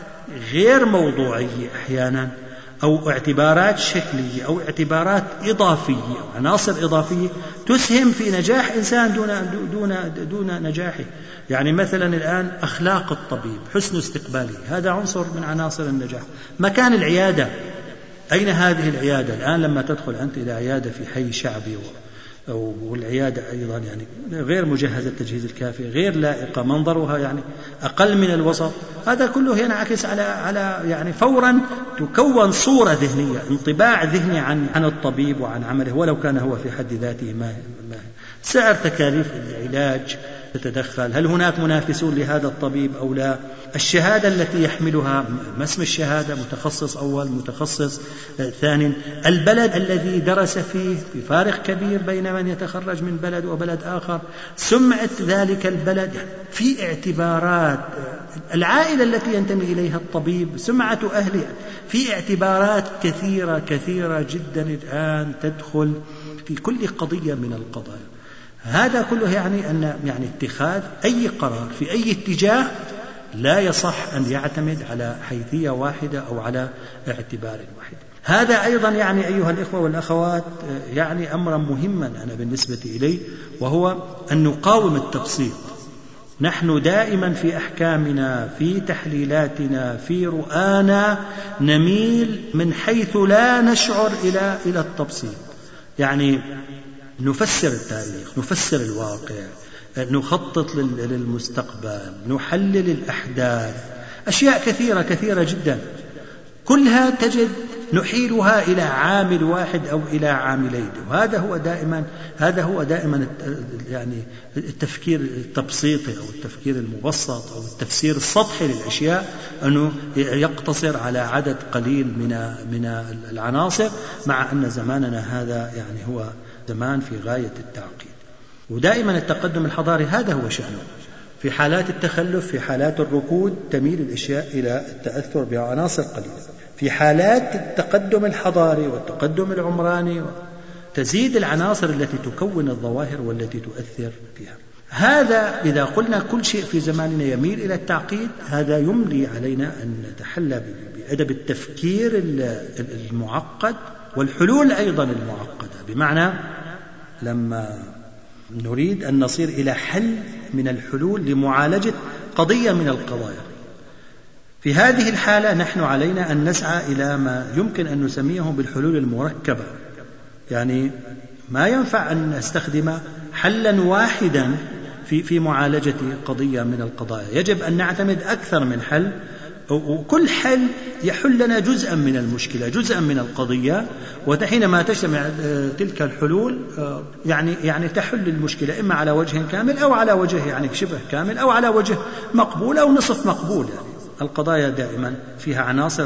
غير موضوعية أحيانا، أو اعتبارات شكلية، أو اعتبارات إضافية، أو عناصر إضافية تسهم في نجاح إنسان دون, دون, دون نجاحه. يعني مثلا الآن أخلاق الطبيب، حسن استقباله، هذا عنصر من عناصر النجاح. مكان العيادة، أين هذه العيادة؟ الآن لما تدخل أنت إلى عيادة في حي شعبي والعيادة أيضا يعني غير مجهزة التجهيز الكافي، غير لائقة، منظرها يعني أقل من الوسط، هذا كله ينعكس على على يعني فورا تكون صورة ذهنية، انطباع ذهني عن عن الطبيب وعن عمله، ولو كان هو في حد ذاته ما ما سعر تكاليف العلاج تتدخل، هل هناك منافسون لهذا الطبيب أو لا، الشهادة التي يحملها، ما اسم الشهادة، متخصص أول، متخصص ثاني، البلد الذي درس فيه، في فارق كبير بين من يتخرج من بلد وبلد آخر، سمعة ذلك البلد، في اعتبارات العائلة التي ينتمي إليها الطبيب، سمعة أهله، في اعتبارات كثيرة كثيرة جدا الآن تدخل في كل قضية من القضايا. هذا كله يعني أن يعني اتخاذ أي قرار في أي اتجاه لا يصح أن يعتمد على حيثية واحدة أو على اعتبار واحد. هذا أيضا يعني أيها الإخوة والأخوات يعني أمرا مهما أنا بالنسبة إلي، وهو أن نقاوم التبسيط. نحن دائما في أحكامنا، في تحليلاتنا، في رؤانا نميل من حيث لا نشعر إلى إلى التبسيط. يعني نفسر التاريخ، نفسر الواقع، نخطط للمستقبل، نحلل الأحداث، أشياء كثيرة كثيرة جدا، كلها تجد نحيلها إلى عامل واحد أو إلى عاملين. وهذا هو دائما هذا هو دائما يعني التفكير التبسيطي أو التفكير المبسط أو التفسير السطحي للأشياء، أنه يقتصر على عدد قليل من من العناصر، مع أن زماننا هذا يعني هو زمان في غاية التعقيد. ودائما التقدم الحضاري هذا هو شأنه. في حالات التخلف، في حالات الركود، تميل الأشياء إلى التأثر بعناصر قليلة. في حالات التقدم الحضاري والتقدم العمراني تزيد العناصر التي تكون الظواهر والتي تؤثر فيها. هذا إذا قلنا كل شيء في زماننا يميل إلى التعقيد، هذا يملي علينا أن نتحلى بأدب التفكير المعقد والحلول أيضا المعقدة. بمعنى لما نريد أن نصير إلى حل من الحلول لمعالجة قضية من القضايا، في هذه الحالة نحن علينا أن نسعى إلى ما يمكن أن نسميه بالحلول المركبة. يعني ما ينفع أن نستخدم حلا واحدا في في معالجة قضية من القضايا، يجب أن نعتمد أكثر من حل، وكل حل يحل لنا جزءا من المشكلة، جزءا من القضية، وحينما تجتمع تلك الحلول يعني يعني تحل المشكلة إما على وجه كامل أو على وجه يعني شبه كامل أو على وجه مقبول أو نصف مقبول. يعني القضايا دائما فيها عناصر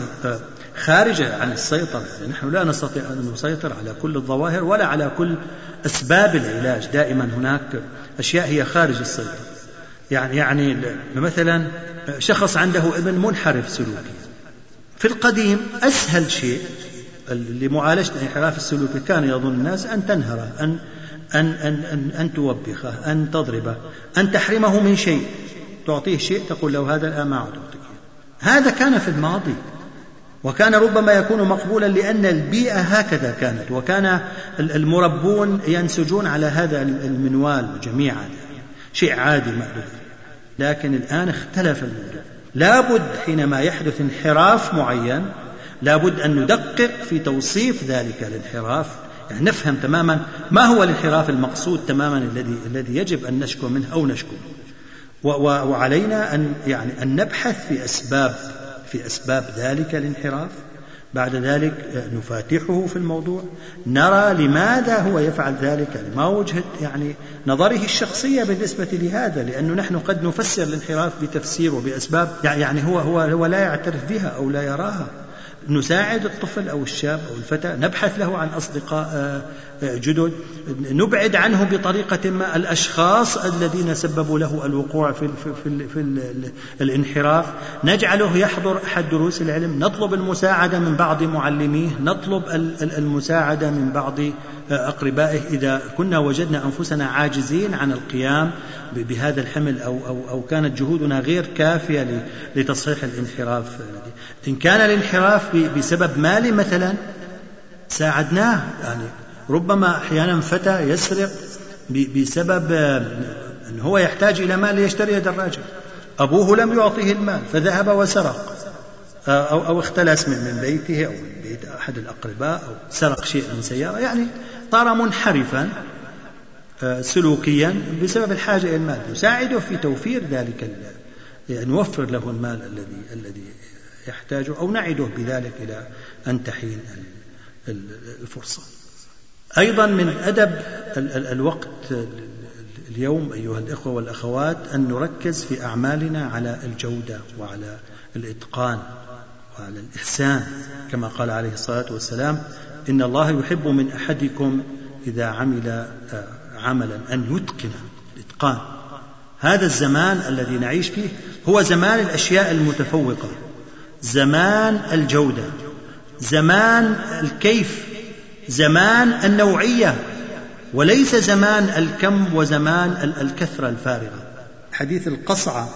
خارجة عن السيطرة، يعني نحن لا نستطيع أن نسيطر على كل الظواهر ولا على كل أسباب العلاج، دائما هناك أشياء هي خارج السيطرة. يعني يعني مثلا شخص عنده ابن منحرف سلوكي، في القديم أسهل شيء لمعالجة الانحراف السلوكي كان يظن الناس أن تنهره، أن أن أن أن, أن توبخه، أن تضربه، أن تحرمه من شيء، تعطيه شيء تقول له هذا الآن ما أعطيك. هذا كان في الماضي، وكان ربما يكون مقبولا لأن البيئة هكذا كانت، وكان المربون ينسجون على هذا المنوال جميعا، شيء عادي مألوف. لكن الآن اختلف الموضوع، لابد حينما يحدث انحراف معين لابد أن ندقق في توصيف ذلك الانحراف، يعني نفهم تماما ما هو الانحراف المقصود تماما الذي الذي يجب أن نشكو منه أو نشكو، وعلينا أن يعني أن نبحث في أسباب في أسباب ذلك الانحراف. بعد ذلك نفاتحه في الموضوع، نرى لماذا هو يفعل ذلك، ما وجهة يعني نظره الشخصية بالنسبة لهذا، لأنه نحن قد نفسر الانحراف بتفسير وبأسباب يعني هو هو هو لا يعترف بها أو لا يراها. نساعد الطفل أو الشاب أو الفتى، نبحث له عن أصدقاء جدد، نبعد عنه بطريقة ما الأشخاص الذين سببوا له الوقوع في, في, في, في الانحراف، نجعله يحضر أحد دروس العلم، نطلب المساعدة من بعض معلميه، نطلب المساعدة من بعض أقربائه إذا كنا وجدنا أنفسنا عاجزين عن القيام بهذا الحمل أو, أو, أو كانت جهودنا غير كافية لتصحيح الانحراف. إن كان الانحراف بسبب مالي مثلا ساعدناه، يعني ربما أحيانا فتى يسرق بسبب أنه هو يحتاج إلى مال ليشتري دراجة، أبوه لم يعطيه المال فذهب وسرق أو, أو اختلس من بيته أو من بيت أحد الأقرباء أو سرق شيء من سيارة، يعني صار منحرفا سلوكيا بسبب الحاجة إلى المال. نساعده في توفير ذلك، يعني نوفر له المال الذي الذي يحتاجه أو نعده بذلك إلى أن تحين الفرصة. أيضا من أدب الوقت اليوم أيها الإخوة والأخوات أن نركز في أعمالنا على الجودة وعلى الإتقان وعلى الإحسان، كما قال عليه الصلاة والسلام: إن الله يحب من أحدكم إذا عمل عملا أن يتقن الإتقان. هذا الزمان الذي نعيش فيه هو زمان الأشياء المتفوقة، زمان الجودة، زمان الكيف، زمان النوعية، وليس زمان الكم وزمان الكثرة الفارغة. حديث القصعة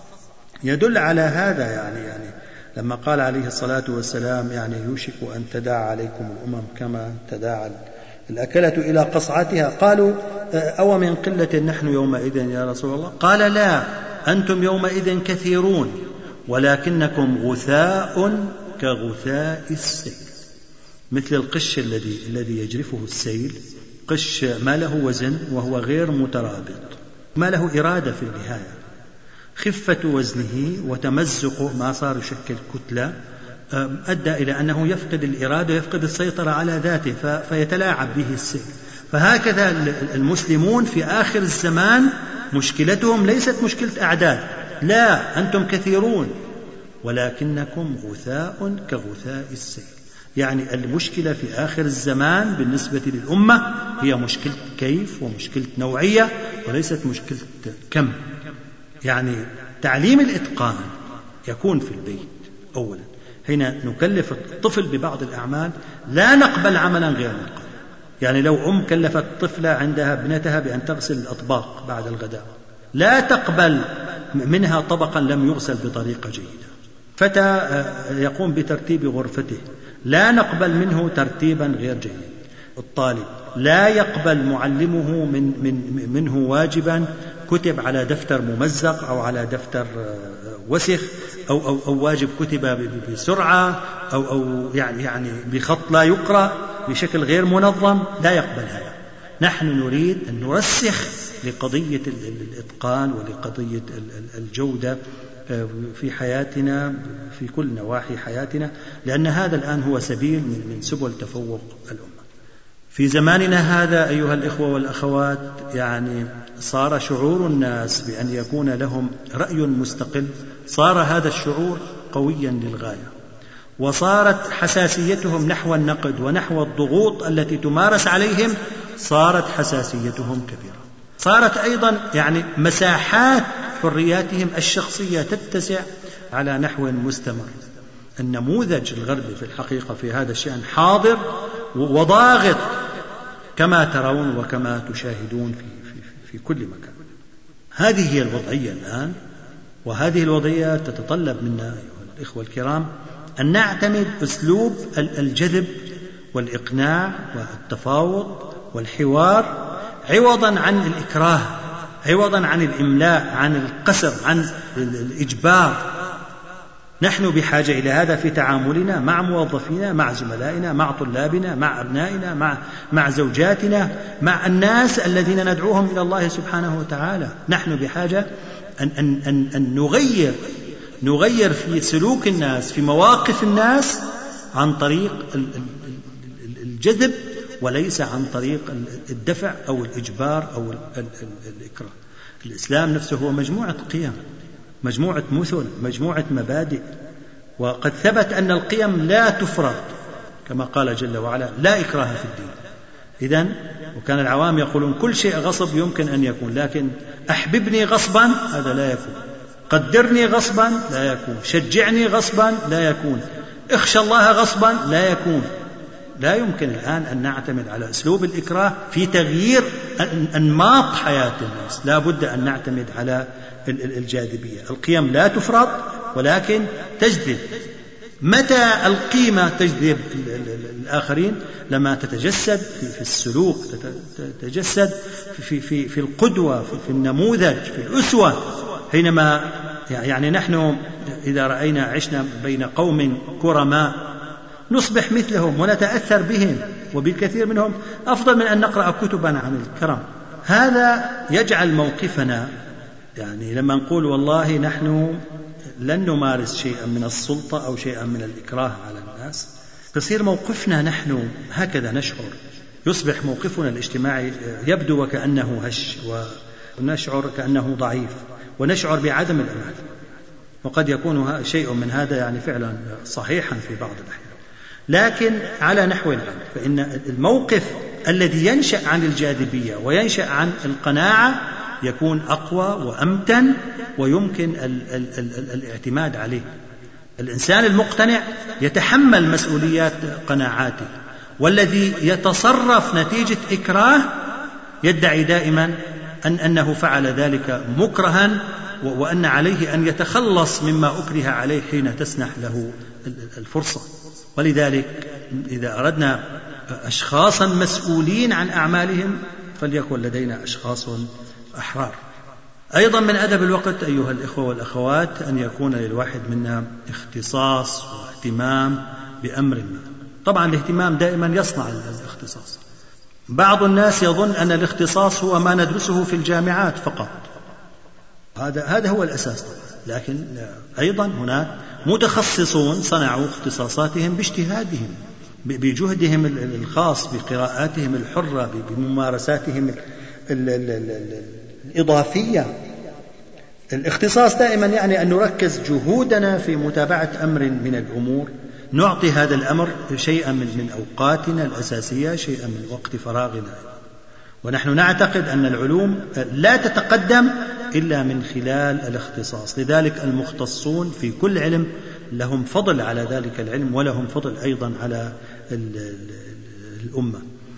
يدل على هذا، يعني يعني لما قال عليه الصلاة والسلام يعني يوشك أن تداعى عليكم الأمم كما تداعى الأكلة إلى قصعتها، قالوا أو من قلة نحن يومئذ يا رسول الله؟ قال لا، أنتم يومئذ كثيرون ولكنكم غثاء كغثاء السيل، مثل القش الذي الذي يجرفه السيل، قش ما له وزن وهو غير مترابط، ما له إرادة في النهاية، خفة وزنه وتمزقه ما صار يشكل كتلة أدى إلى أنه يفقد الإرادة، يفقد السيطرة على ذاته فيتلاعب به السيل. فهكذا المسلمون في آخر الزمان مشكلتهم ليست مشكلة أعداد، لا، أنتم كثيرون ولكنكم غثاء كغثاء السيل. يعني المشكلة في آخر الزمان بالنسبة للأمة هي مشكلة كيف ومشكلة نوعية وليست مشكلة كم. يعني تعليم الإتقان يكون في البيت أولا، هنا نكلف الطفل ببعض الأعمال، لا نقبل عملا غير متقن. يعني لو أم كلفت طفلة عندها ابنتها بأن تغسل الأطباق بعد الغداء، لا تقبل منها طبقا لم يغسل بطريقة جيدة. فتى يقوم بترتيب غرفته، لا نقبل منه ترتيبا غير جيد. الطالب لا يقبل معلمه من من منه واجبا كتب على دفتر ممزق أو على دفتر وسخ أو أو أو واجب كتب بسرعة أو أو يعني يعني بخط لا يقرأ بشكل غير منظم، لا يقبل هذا. نحن نريد أن نرسخ لقضية الإتقان ولقضية الجودة في حياتنا في كل نواحي حياتنا، لأن هذا الآن هو سبيل من سبل تفوق الأمة. في زماننا هذا أيها الإخوة والأخوات يعني صار شعور الناس بأن يكون لهم رأي مستقل، صار هذا الشعور قويا للغاية، وصارت حساسيتهم نحو النقد ونحو الضغوط التي تمارس عليهم صارت حساسيتهم كبيرة. صارت أيضا يعني مساحات حرياتهم الشخصية تتسع على نحو مستمر. النموذج الغربي في الحقيقة في هذا الشأن حاضر وضاغط كما ترون وكما تشاهدون في, في, في كل مكان. هذه هي الوضعية الآن، وهذه الوضعية تتطلب منا أيها الإخوة الكرام أن نعتمد أسلوب الجذب والإقناع والتفاوض والحوار عوضا عن الإكراه، عوضا عن الإملاء، عن القسر، عن الإجبار. نحن بحاجة إلى هذا في تعاملنا مع موظفينا، مع زملائنا، مع طلابنا، مع أبنائنا، مع, مع زوجاتنا، مع الناس الذين ندعوهم إلى الله سبحانه وتعالى. نحن بحاجة أن, أن, أن, أن نغير نغير في سلوك الناس، في مواقف الناس، عن طريق الجذب وليس عن طريق الدفع أو الإجبار أو الإكراه. الإسلام نفسه هو مجموعة قيم، مجموعة مثل، مجموعة مبادئ، وقد ثبت أن القيم لا تفرض كما قال جل وعلا: لا إكراه في الدين. إذن وكان العوام يقولون كل شيء غصب يمكن أن يكون، لكن أحببني غصبا هذا لا يكون، قدرني غصبا لا يكون، شجعني غصبا لا يكون، اخشى الله غصبا لا يكون. لا يمكن الآن أن نعتمد على أسلوب الإكراه في تغيير أنماط حياة الناس، لا بد أن نعتمد على الجاذبية. القيم لا تفرض ولكن تجذب. متى القيمة تجذب الآخرين؟ لما تتجسد في السلوك، تتجسد في, في, في القدوة، في النموذج، في الأسوة. حينما يعني نحن إذا رأينا عشنا بين قوم كرماء نصبح مثلهم ونتأثر بهم، وبالكثير منهم أفضل من أن نقرأ كتبا عن الكرم. هذا يجعل موقفنا، يعني لما نقول والله نحن لن نمارس شيئا من السلطة أو شيئا من الإكراه على الناس، تصير موقفنا نحن هكذا نشعر، يصبح موقفنا الاجتماعي يبدو وكأنه هش، ونشعر كأنه ضعيف، ونشعر بعدم الأمان. وقد يكون شيء من هذا يعني فعلا صحيحا في بعض الأحيان. لكن على نحو العام فإن الموقف الذي ينشأ عن الجاذبية وينشأ عن القناعة يكون أقوى وأمتن ويمكن ال ال ال الاعتماد عليه. الإنسان المقتنع يتحمل مسؤوليات قناعاته، والذي يتصرف نتيجة إكراه يدعي دائما أن أنه فعل ذلك مكرها، وأن عليه أن يتخلص مما أكره عليه حين تسنح له الفرصة. ولذلك إذا أردنا أشخاصا مسؤولين عن أعمالهم فليكن لدينا أشخاص أحرار. أيضا من أدب الوقت أيها الإخوة والأخوات أن يكون للواحد منا اختصاص واهتمام بأمر ما. طبعا الاهتمام دائما يصنع الاختصاص. بعض الناس يظن أن الاختصاص هو ما ندرسه في الجامعات فقط، هذا هذا هو الأساس. لكن أيضا هناك متخصصون صنعوا اختصاصاتهم باجتهادهم، بجهدهم الخاص، بقراءاتهم الحرة، بممارساتهم الإضافية. الاختصاص دائما يعني أن نركز جهودنا في متابعة أمر من الأمور، نعطي هذا الأمر شيئا من أوقاتنا الأساسية، شيئا من وقت فراغنا. ونحن نعتقد أن العلوم لا تتقدم إلا من خلال الاختصاص. لذلك المختصون في كل علم لهم فضل على ذلك العلم، ولهم فضل أيضا على الأمة.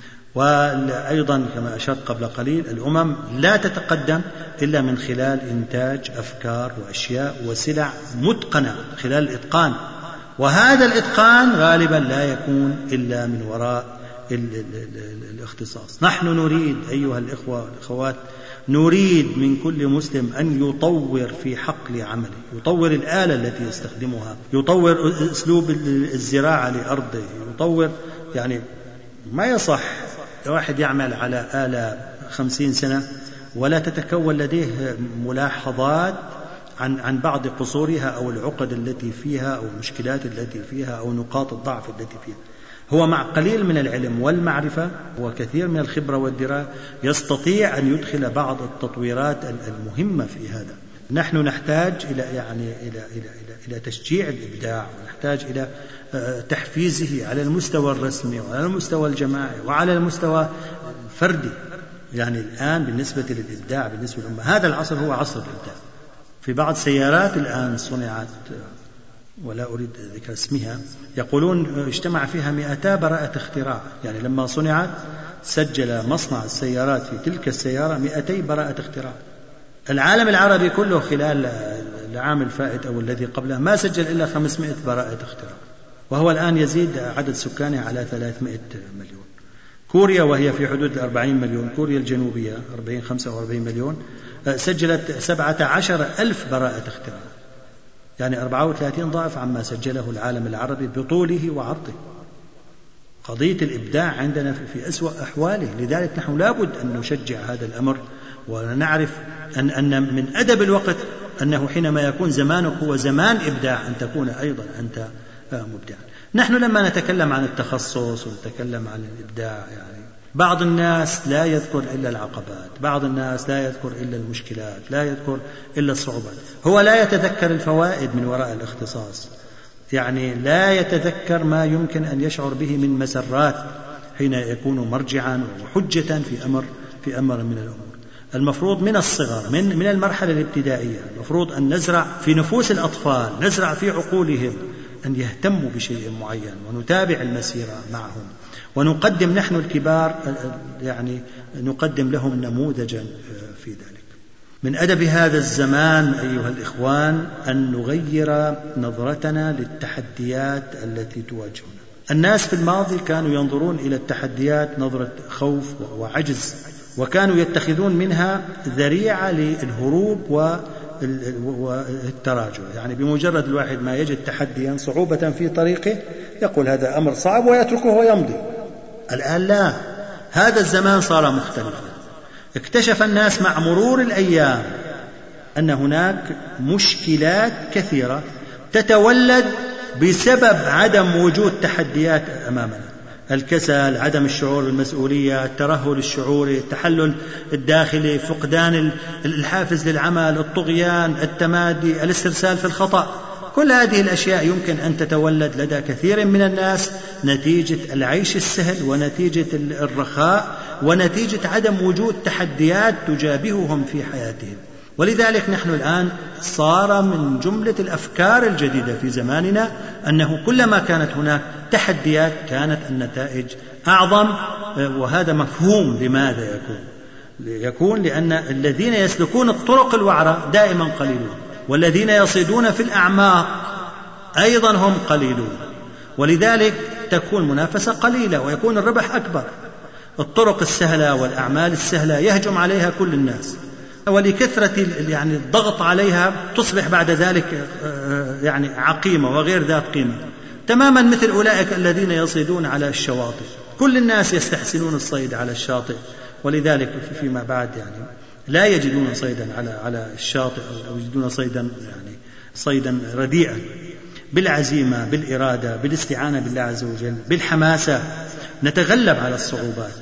وأيضا كما أشرت قبل قليل الأمم لا تتقدم إلا من خلال إنتاج أفكار وأشياء وسلع متقنة، خلال الإتقان. وهذا الإتقان غالبا لا يكون إلا من وراء الاختصاص. نحن نريد أيها الإخوة والأخوات، نريد من كل مسلم أن يطور في حقل عمله، يطور الآلة التي يستخدمها، يطور أسلوب الزراعة لأرضه، يطور. يعني ما يصح واحد يعمل على آلة خمسين سنة ولا تتكون لديه ملاحظات عن عن بعض قصورها أو العقد التي فيها أو المشكلات التي فيها أو نقاط الضعف التي فيها. هو مع قليل من العلم والمعرفة وكثير من الخبرة والدراية يستطيع أن يدخل بعض التطويرات المهمة في هذا. نحن نحتاج إلى يعني إلى إلى إلى, إلى تشجيع الإبداع، ونحتاج إلى تحفيزه على المستوى الرسمي وعلى المستوى الجماعي وعلى المستوى الفردي. يعني الآن بالنسبة للإبداع بالنسبة للأمة هذا العصر هو عصر الإبداع. في بعض سيارات الآن صنعت ولا أريد ذكر اسمها، يقولون اجتمع فيها مئتا براءة اختراع. يعني لما صنعت سجل مصنع السيارات في تلك السيارة مئتي براءة اختراع. العالم العربي كله خلال العام الفائت أو الذي قبله ما سجل إلا خمسمائة براءة اختراع، وهو الآن يزيد عدد سكانه على ثلاثمائة مليون. كوريا وهي في حدود أربعين مليون، كوريا الجنوبية أربعين خمسة وأربعين مليون، سجلت سبعة عشر ألف براءة اختراع. يعني أربعة وثلاثين ضعف عما سجله العالم العربي بطوله وعرضه. قضية الإبداع عندنا في أسوأ أحواله، لذلك نحن لابد أن نشجع هذا الأمر، ونعرف أن, أن من أدب الوقت أنه حينما يكون زمانك هو زمان إبداع أن تكون أيضا أنت مبدعا. نحن لما نتكلم عن التخصص ونتكلم عن الإبداع، يعني بعض الناس لا يذكر إلا العقبات، بعض الناس لا يذكر إلا المشكلات، لا يذكر إلا الصعوبات، هو لا يتذكر الفوائد من وراء الاختصاص، يعني لا يتذكر ما يمكن أن يشعر به من مسرات حين يكون مرجعا وحجة في أمر في أمر من الأمور. المفروض من الصغر، من من المرحلة الابتدائية، المفروض أن نزرع في نفوس الأطفال، نزرع في عقولهم أن يهتموا بشيء معين، ونتابع المسيرة معهم، ونقدم نحن الكبار يعني نقدم لهم نموذجا في ذلك. من أدب هذا الزمان أيها الإخوان أن نغير نظرتنا للتحديات التي تواجهنا. الناس في الماضي كانوا ينظرون إلى التحديات نظرة خوف وعجز، وكانوا يتخذون منها ذريعة للهروب والتراجع، يعني بمجرد الواحد ما يجد تحديا صعوبة في طريقه يقول هذا أمر صعب ويتركه ويمضي. الآن لا، هذا الزمان صار مختلفا. اكتشف الناس مع مرور الأيام أن هناك مشكلات كثيرة تتولد بسبب عدم وجود تحديات أمامنا: الكسل، عدم الشعور بالمسؤولية، الترهل الشعوري، التحلل الداخلي، فقدان الحافز للعمل، الطغيان، التمادي، الاسترسال في الخطأ. كل هذه الأشياء يمكن أن تتولد لدى كثير من الناس نتيجة العيش السهل، ونتيجة الرخاء، ونتيجة عدم وجود تحديات تجابههم في حياتهم. ولذلك نحن الآن صار من جملة الأفكار الجديدة في زماننا أنه كلما كانت هناك تحديات كانت النتائج أعظم. وهذا مفهوم. لماذا يكون؟ يكون لأن الذين يسلكون الطرق الوعرة دائما قليلون، والذين يصيدون في الأعماق أيضا هم قليلون، ولذلك تكون منافسة قليلة ويكون الربح أكبر. الطرق السهلة والأعمال السهلة يهجم عليها كل الناس، ولكثرة يعني الضغط عليها تصبح بعد ذلك يعني عقيمة وغير ذات قيمة، تماما مثل أولئك الذين يصيدون على الشواطئ. كل الناس يستحسنون الصيد على الشاطئ، ولذلك فيما بعد يعني لا يجدون صيدا على على الشاطئ، أو يجدون صيدا يعني صيدا رديئا. بالعزيمة، بالإرادة، بالاستعانة بالله عز وجل، بالحماسة نتغلب على الصعوبات،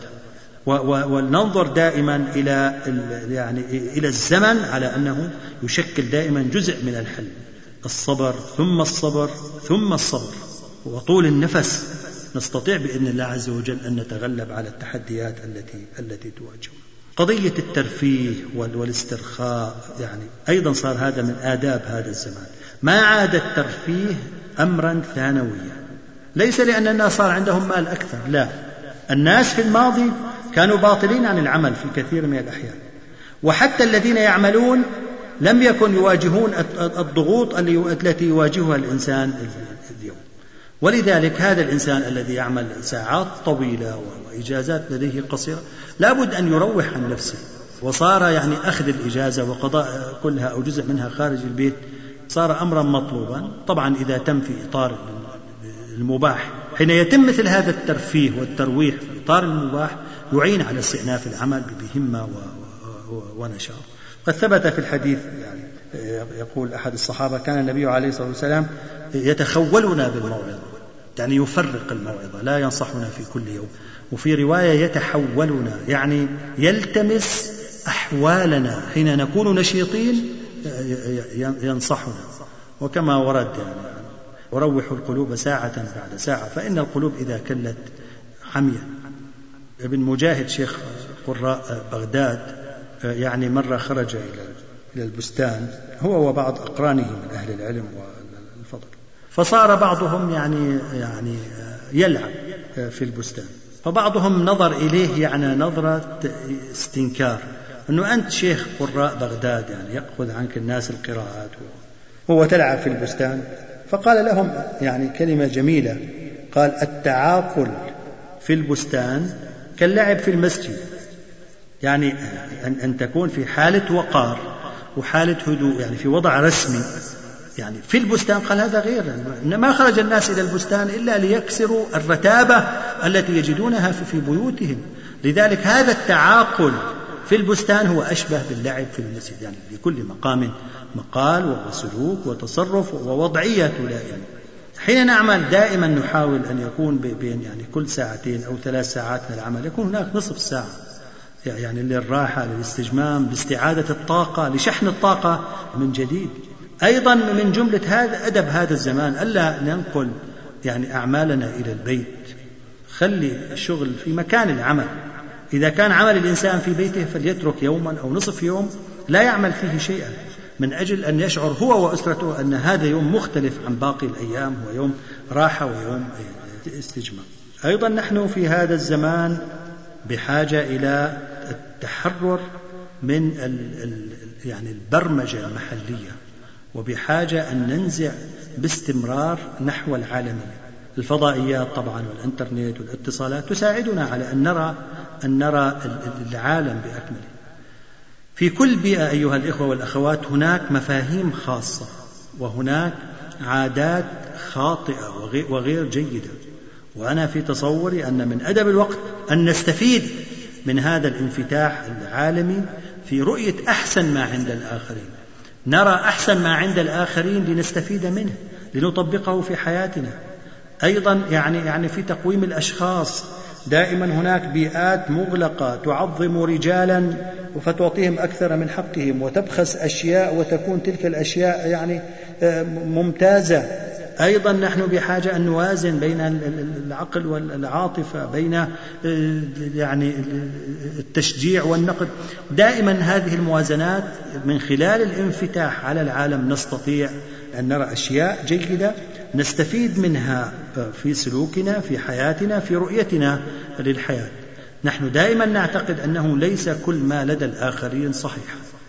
وننظر دائما إلى يعني إلى الزمن على أنه يشكل دائما جزء من الحل. الصبر ثم الصبر ثم الصبر وطول النفس نستطيع بإذن الله عز وجل أن نتغلب على التحديات التي التي تواجهنا. قضية الترفيه والاسترخاء يعني أيضا صار هذا من آداب هذا الزمان. ما عاد الترفيه أمرا ثانويا، ليس لأن الناس صار عندهم مال أكثر، لا، الناس في الماضي كانوا باطلين عن العمل في كثير من الأحيان، وحتى الذين يعملون لم يكن يواجهون الضغوط التي يواجهها الإنسان اليوم. ولذلك هذا الإنسان الذي يعمل ساعات طويلة وإجازات لديه قصيرة لابد أن يروح عن نفسه، وصار يعني أخذ الإجازة وقضاء كلها أو جزء منها خارج البيت صار أمرا مطلوبا، طبعا إذا تم في إطار المباح. حين يتم مثل هذا الترفيه والترويح في إطار المباح يعين على استئناف العمل بهمة ونشاط. قد ثبت في الحديث يعني يقول أحد الصحابة: كان النبي عليه الصلاة والسلام يتخولنا بالموعظة، يعني يفرق الموعظة، لا ينصحنا في كل يوم. وفي رواية يتحولنا، يعني يلتمس أحوالنا حين نكون نشيطين ينصحنا. وكما ورد يعني وروحوا القلوب ساعة بعد ساعة فإن القلوب إذا كلت حمية. ابن مجاهد شيخ قراء بغداد يعني مرة خرج إلى البستان هو وبعض أقرانه من أهل العلم والفضل، فصار بعضهم يعني يعني يلعب في البستان، فبعضهم نظر إليه يعني نظرة استنكار، أنه أنت شيخ قراء بغداد يعني يأخذ عنك الناس القراءات وهو تلعب في البستان. فقال لهم يعني كلمة جميلة، قال: التعاقل في البستان كاللعب في المسجد، يعني أن, أن تكون في حالة وقار وحالة هدوء، يعني في وضع رسمي، يعني في البستان قال هذا غير، ما خرج الناس إلى البستان إلا ليكسروا الرتابة التي يجدونها في بيوتهم. لذلك هذا التعاقل في البستان هو أشبه باللعب في المسجد، يعني لكل مقام مقال وسلوك وتصرف ووضعية تلائم. حين نعمل دائما نحاول أن يكون بين يعني كل ساعتين أو ثلاث ساعات من العمل يكون هناك نصف ساعة يعني للراحة، للاستجمام، لاستعادة الطاقة، لشحن الطاقة من جديد. أيضا من جملة هذا أدب هذا الزمان ألا ننقل يعني أعمالنا إلى البيت، خلي الشغل في مكان العمل. إذا كان عمل الإنسان في بيته فليترك يوما أو نصف يوم لا يعمل فيه شيئا، من أجل أن يشعر هو وأسرته أن هذا يوم مختلف عن باقي الأيام، هو يوم راحة ويوم استجمام. أيضا نحن في هذا الزمان بحاجة إلى التحرر من ال ال يعني البرمجة المحلية، وبحاجة أن ننزع باستمرار نحو العالمية. الفضائيات طبعا والإنترنت والاتصالات تساعدنا على أن نرى أن نرى العالم بأكمله. في كل بيئة أيها الإخوة والأخوات هناك مفاهيم خاصة، وهناك عادات خاطئة وغير جيدة، وأنا في تصوري أن من أدب الوقت أن نستفيد من هذا الانفتاح العالمي في رؤية أحسن ما عند الآخرين، نرى أحسن ما عند الآخرين لنستفيد منه لنطبقه في حياتنا. أيضا يعني يعني في تقويم الأشخاص دائما هناك بيئات مغلقة تعظم رجالا فتعطيهم أكثر من حقهم، وتبخس أشياء وتكون تلك الأشياء يعني ممتازة. أيضا نحن بحاجة أن نوازن بين العقل والعاطفة، بين يعني التشجيع والنقد. دائما هذه الموازنات من خلال الانفتاح على العالم نستطيع أن نرى أشياء جيدة نستفيد منها في سلوكنا في حياتنا في رؤيتنا للحياة. نحن دائما نعتقد أنه ليس كل ما لدى الآخرين صحيح،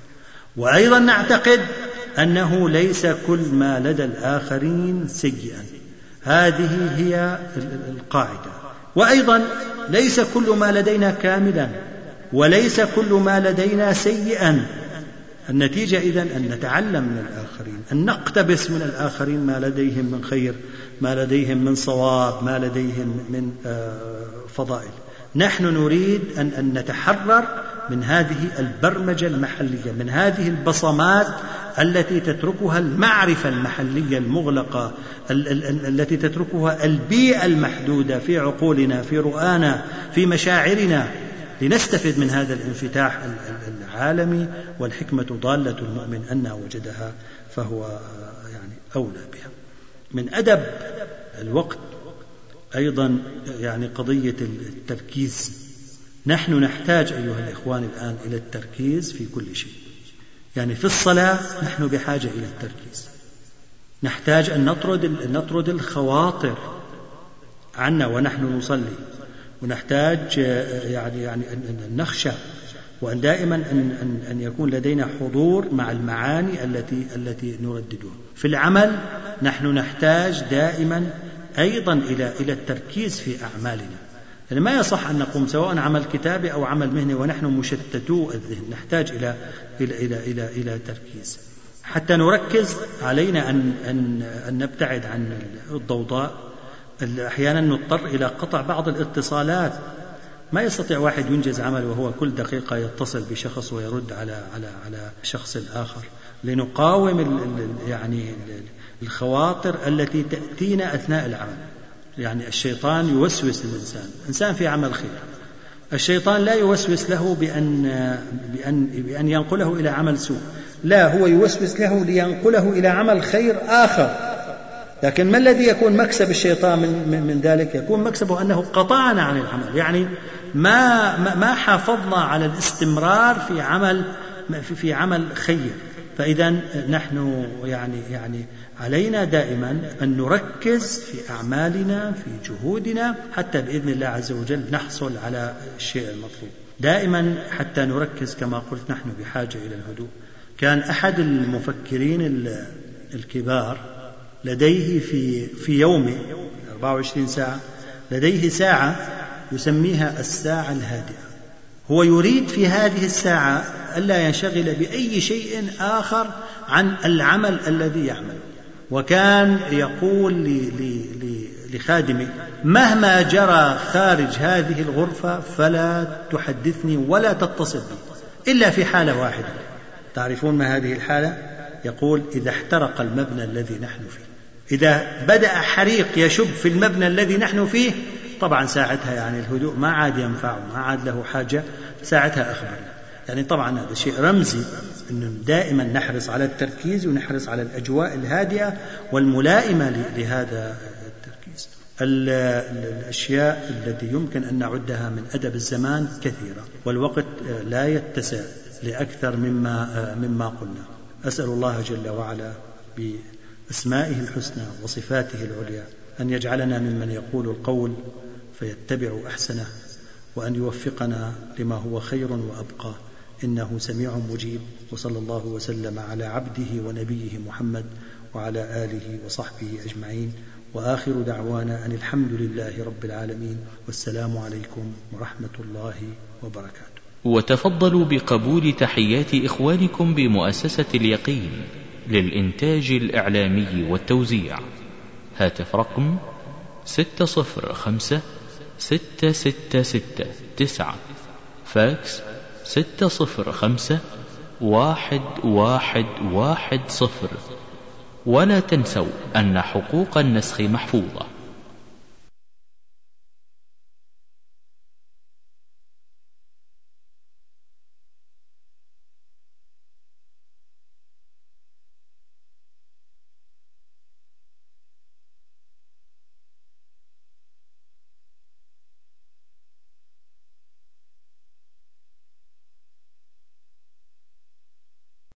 وأيضا نعتقد أنه ليس كل ما لدى الآخرين سيئا. هذه هي القاعدة. وأيضا ليس كل ما لدينا كاملا، وليس كل ما لدينا سيئا. النتيجة إذن أن نتعلم من الآخرين، أن نقتبس من الآخرين ما لديهم من خير، ما لديهم من صواب، ما لديهم من فضائل. نحن نريد أن, أن نتحرر من هذه البرمجة المحلية، من هذه البصمات التي تتركها المعرفة المحلية المغلقة، التي تتركها البيئة المحدودة في عقولنا، في رؤانا، في مشاعرنا، لنستفد من هذا الانفتاح العالمي. والحكمة ضالة المؤمن أن وجدها فهو يعني أولى بها. من أدب الوقت أيضا يعني قضية التركيز. نحن نحتاج أيها الإخوان الآن إلى التركيز في كل شيء. يعني في الصلاة نحن بحاجة إلى التركيز، نحتاج أن نطرد نطرد الخواطر عنا ونحن نصلي، ونحتاج يعني يعني أن نخشى، وأن دائما أن أن أن يكون لدينا حضور مع المعاني التي التي نرددها. في العمل نحن نحتاج دائما أيضا إلى إلى التركيز في أعمالنا. يعني ما يصح أن نقوم سواء عمل كتابي أو عمل مهني ونحن مشتتو الذهن. نحتاج إلى إلى إلى إلى إلى تركيز. حتى نركز علينا أن أن أن نبتعد عن الضوضاء. أحيانا نضطر إلى قطع بعض الاتصالات. ما يستطيع واحد ينجز عمل وهو كل دقيقة يتصل بشخص ويرد على على على شخص آخر. لنقاوم ال ال يعني الخواطر التي تأتينا أثناء العمل. يعني الشيطان يوسوس للإنسان، إنسان في عمل خير، الشيطان لا يوسوس له بأن بأن بأن ينقله إلى عمل سوء، لا، هو يوسوس له لينقله إلى عمل خير آخر. لكن ما الذي يكون مكسب الشيطان من من ذلك؟ يكون مكسبه أنه قطعنا عن العمل، يعني ما ما حافظنا على الاستمرار في عمل في في عمل خير. فإذا نحن يعني يعني علينا دائما أن نركز في أعمالنا في جهودنا حتى بإذن الله عز وجل نحصل على الشيء المطلوب. دائما حتى نركز كما قلت نحن بحاجة إلى الهدوء. كان أحد المفكرين الكبار لديه في في يومه أربعة وعشرين ساعة لديه ساعة يسميها الساعة الهادئة. هو يريد في هذه الساعة ألا ينشغل بأي شيء آخر عن العمل الذي يعمل. وكان يقول لخادمه: مهما جرى خارج هذه الغرفة فلا تحدثني ولا تتصل بي إلا في حالة واحدة. تعرفون ما هذه الحالة؟ يقول: إذا احترق المبنى الذي نحن فيه، إذا بدأ حريق يشب في المبنى الذي نحن فيه، طبعا ساعتها يعني الهدوء ما عاد ينفع، ما عاد له حاجة، ساعتها أخبرنا. يعني طبعا هذا شيء رمزي، أنه دائما نحرص على التركيز ونحرص على الأجواء الهادئة والملائمة لهذا التركيز. الأشياء التي يمكن أن نعدها من أدب الزمان كثيرة، والوقت لا يتسع لأكثر مما مما قلنا. أسأل الله جل وعلا بأسمائه الحسنى وصفاته العليا أن يجعلنا ممن يقول القول فيتبع أحسنه، وأن يوفقنا لما هو خير وأبقى، إنه سميع مجيب. وصلى الله وسلم على عبده ونبيه محمد وعلى آله وصحبه أجمعين، وآخر دعوانا أن الحمد لله رب العالمين، والسلام عليكم ورحمة الله وبركاته. وتفضلوا بقبول تحيات إخوانكم بمؤسسة اليقين للإنتاج الإعلامي والتوزيع. هاتف رقم ستة صفر خمسة ستة ستة ستة تسعة، فاكس ستة صفر خمسة واحد واحد واحد صفر. ولا تنسوا أن حقوق النسخ محفوظة.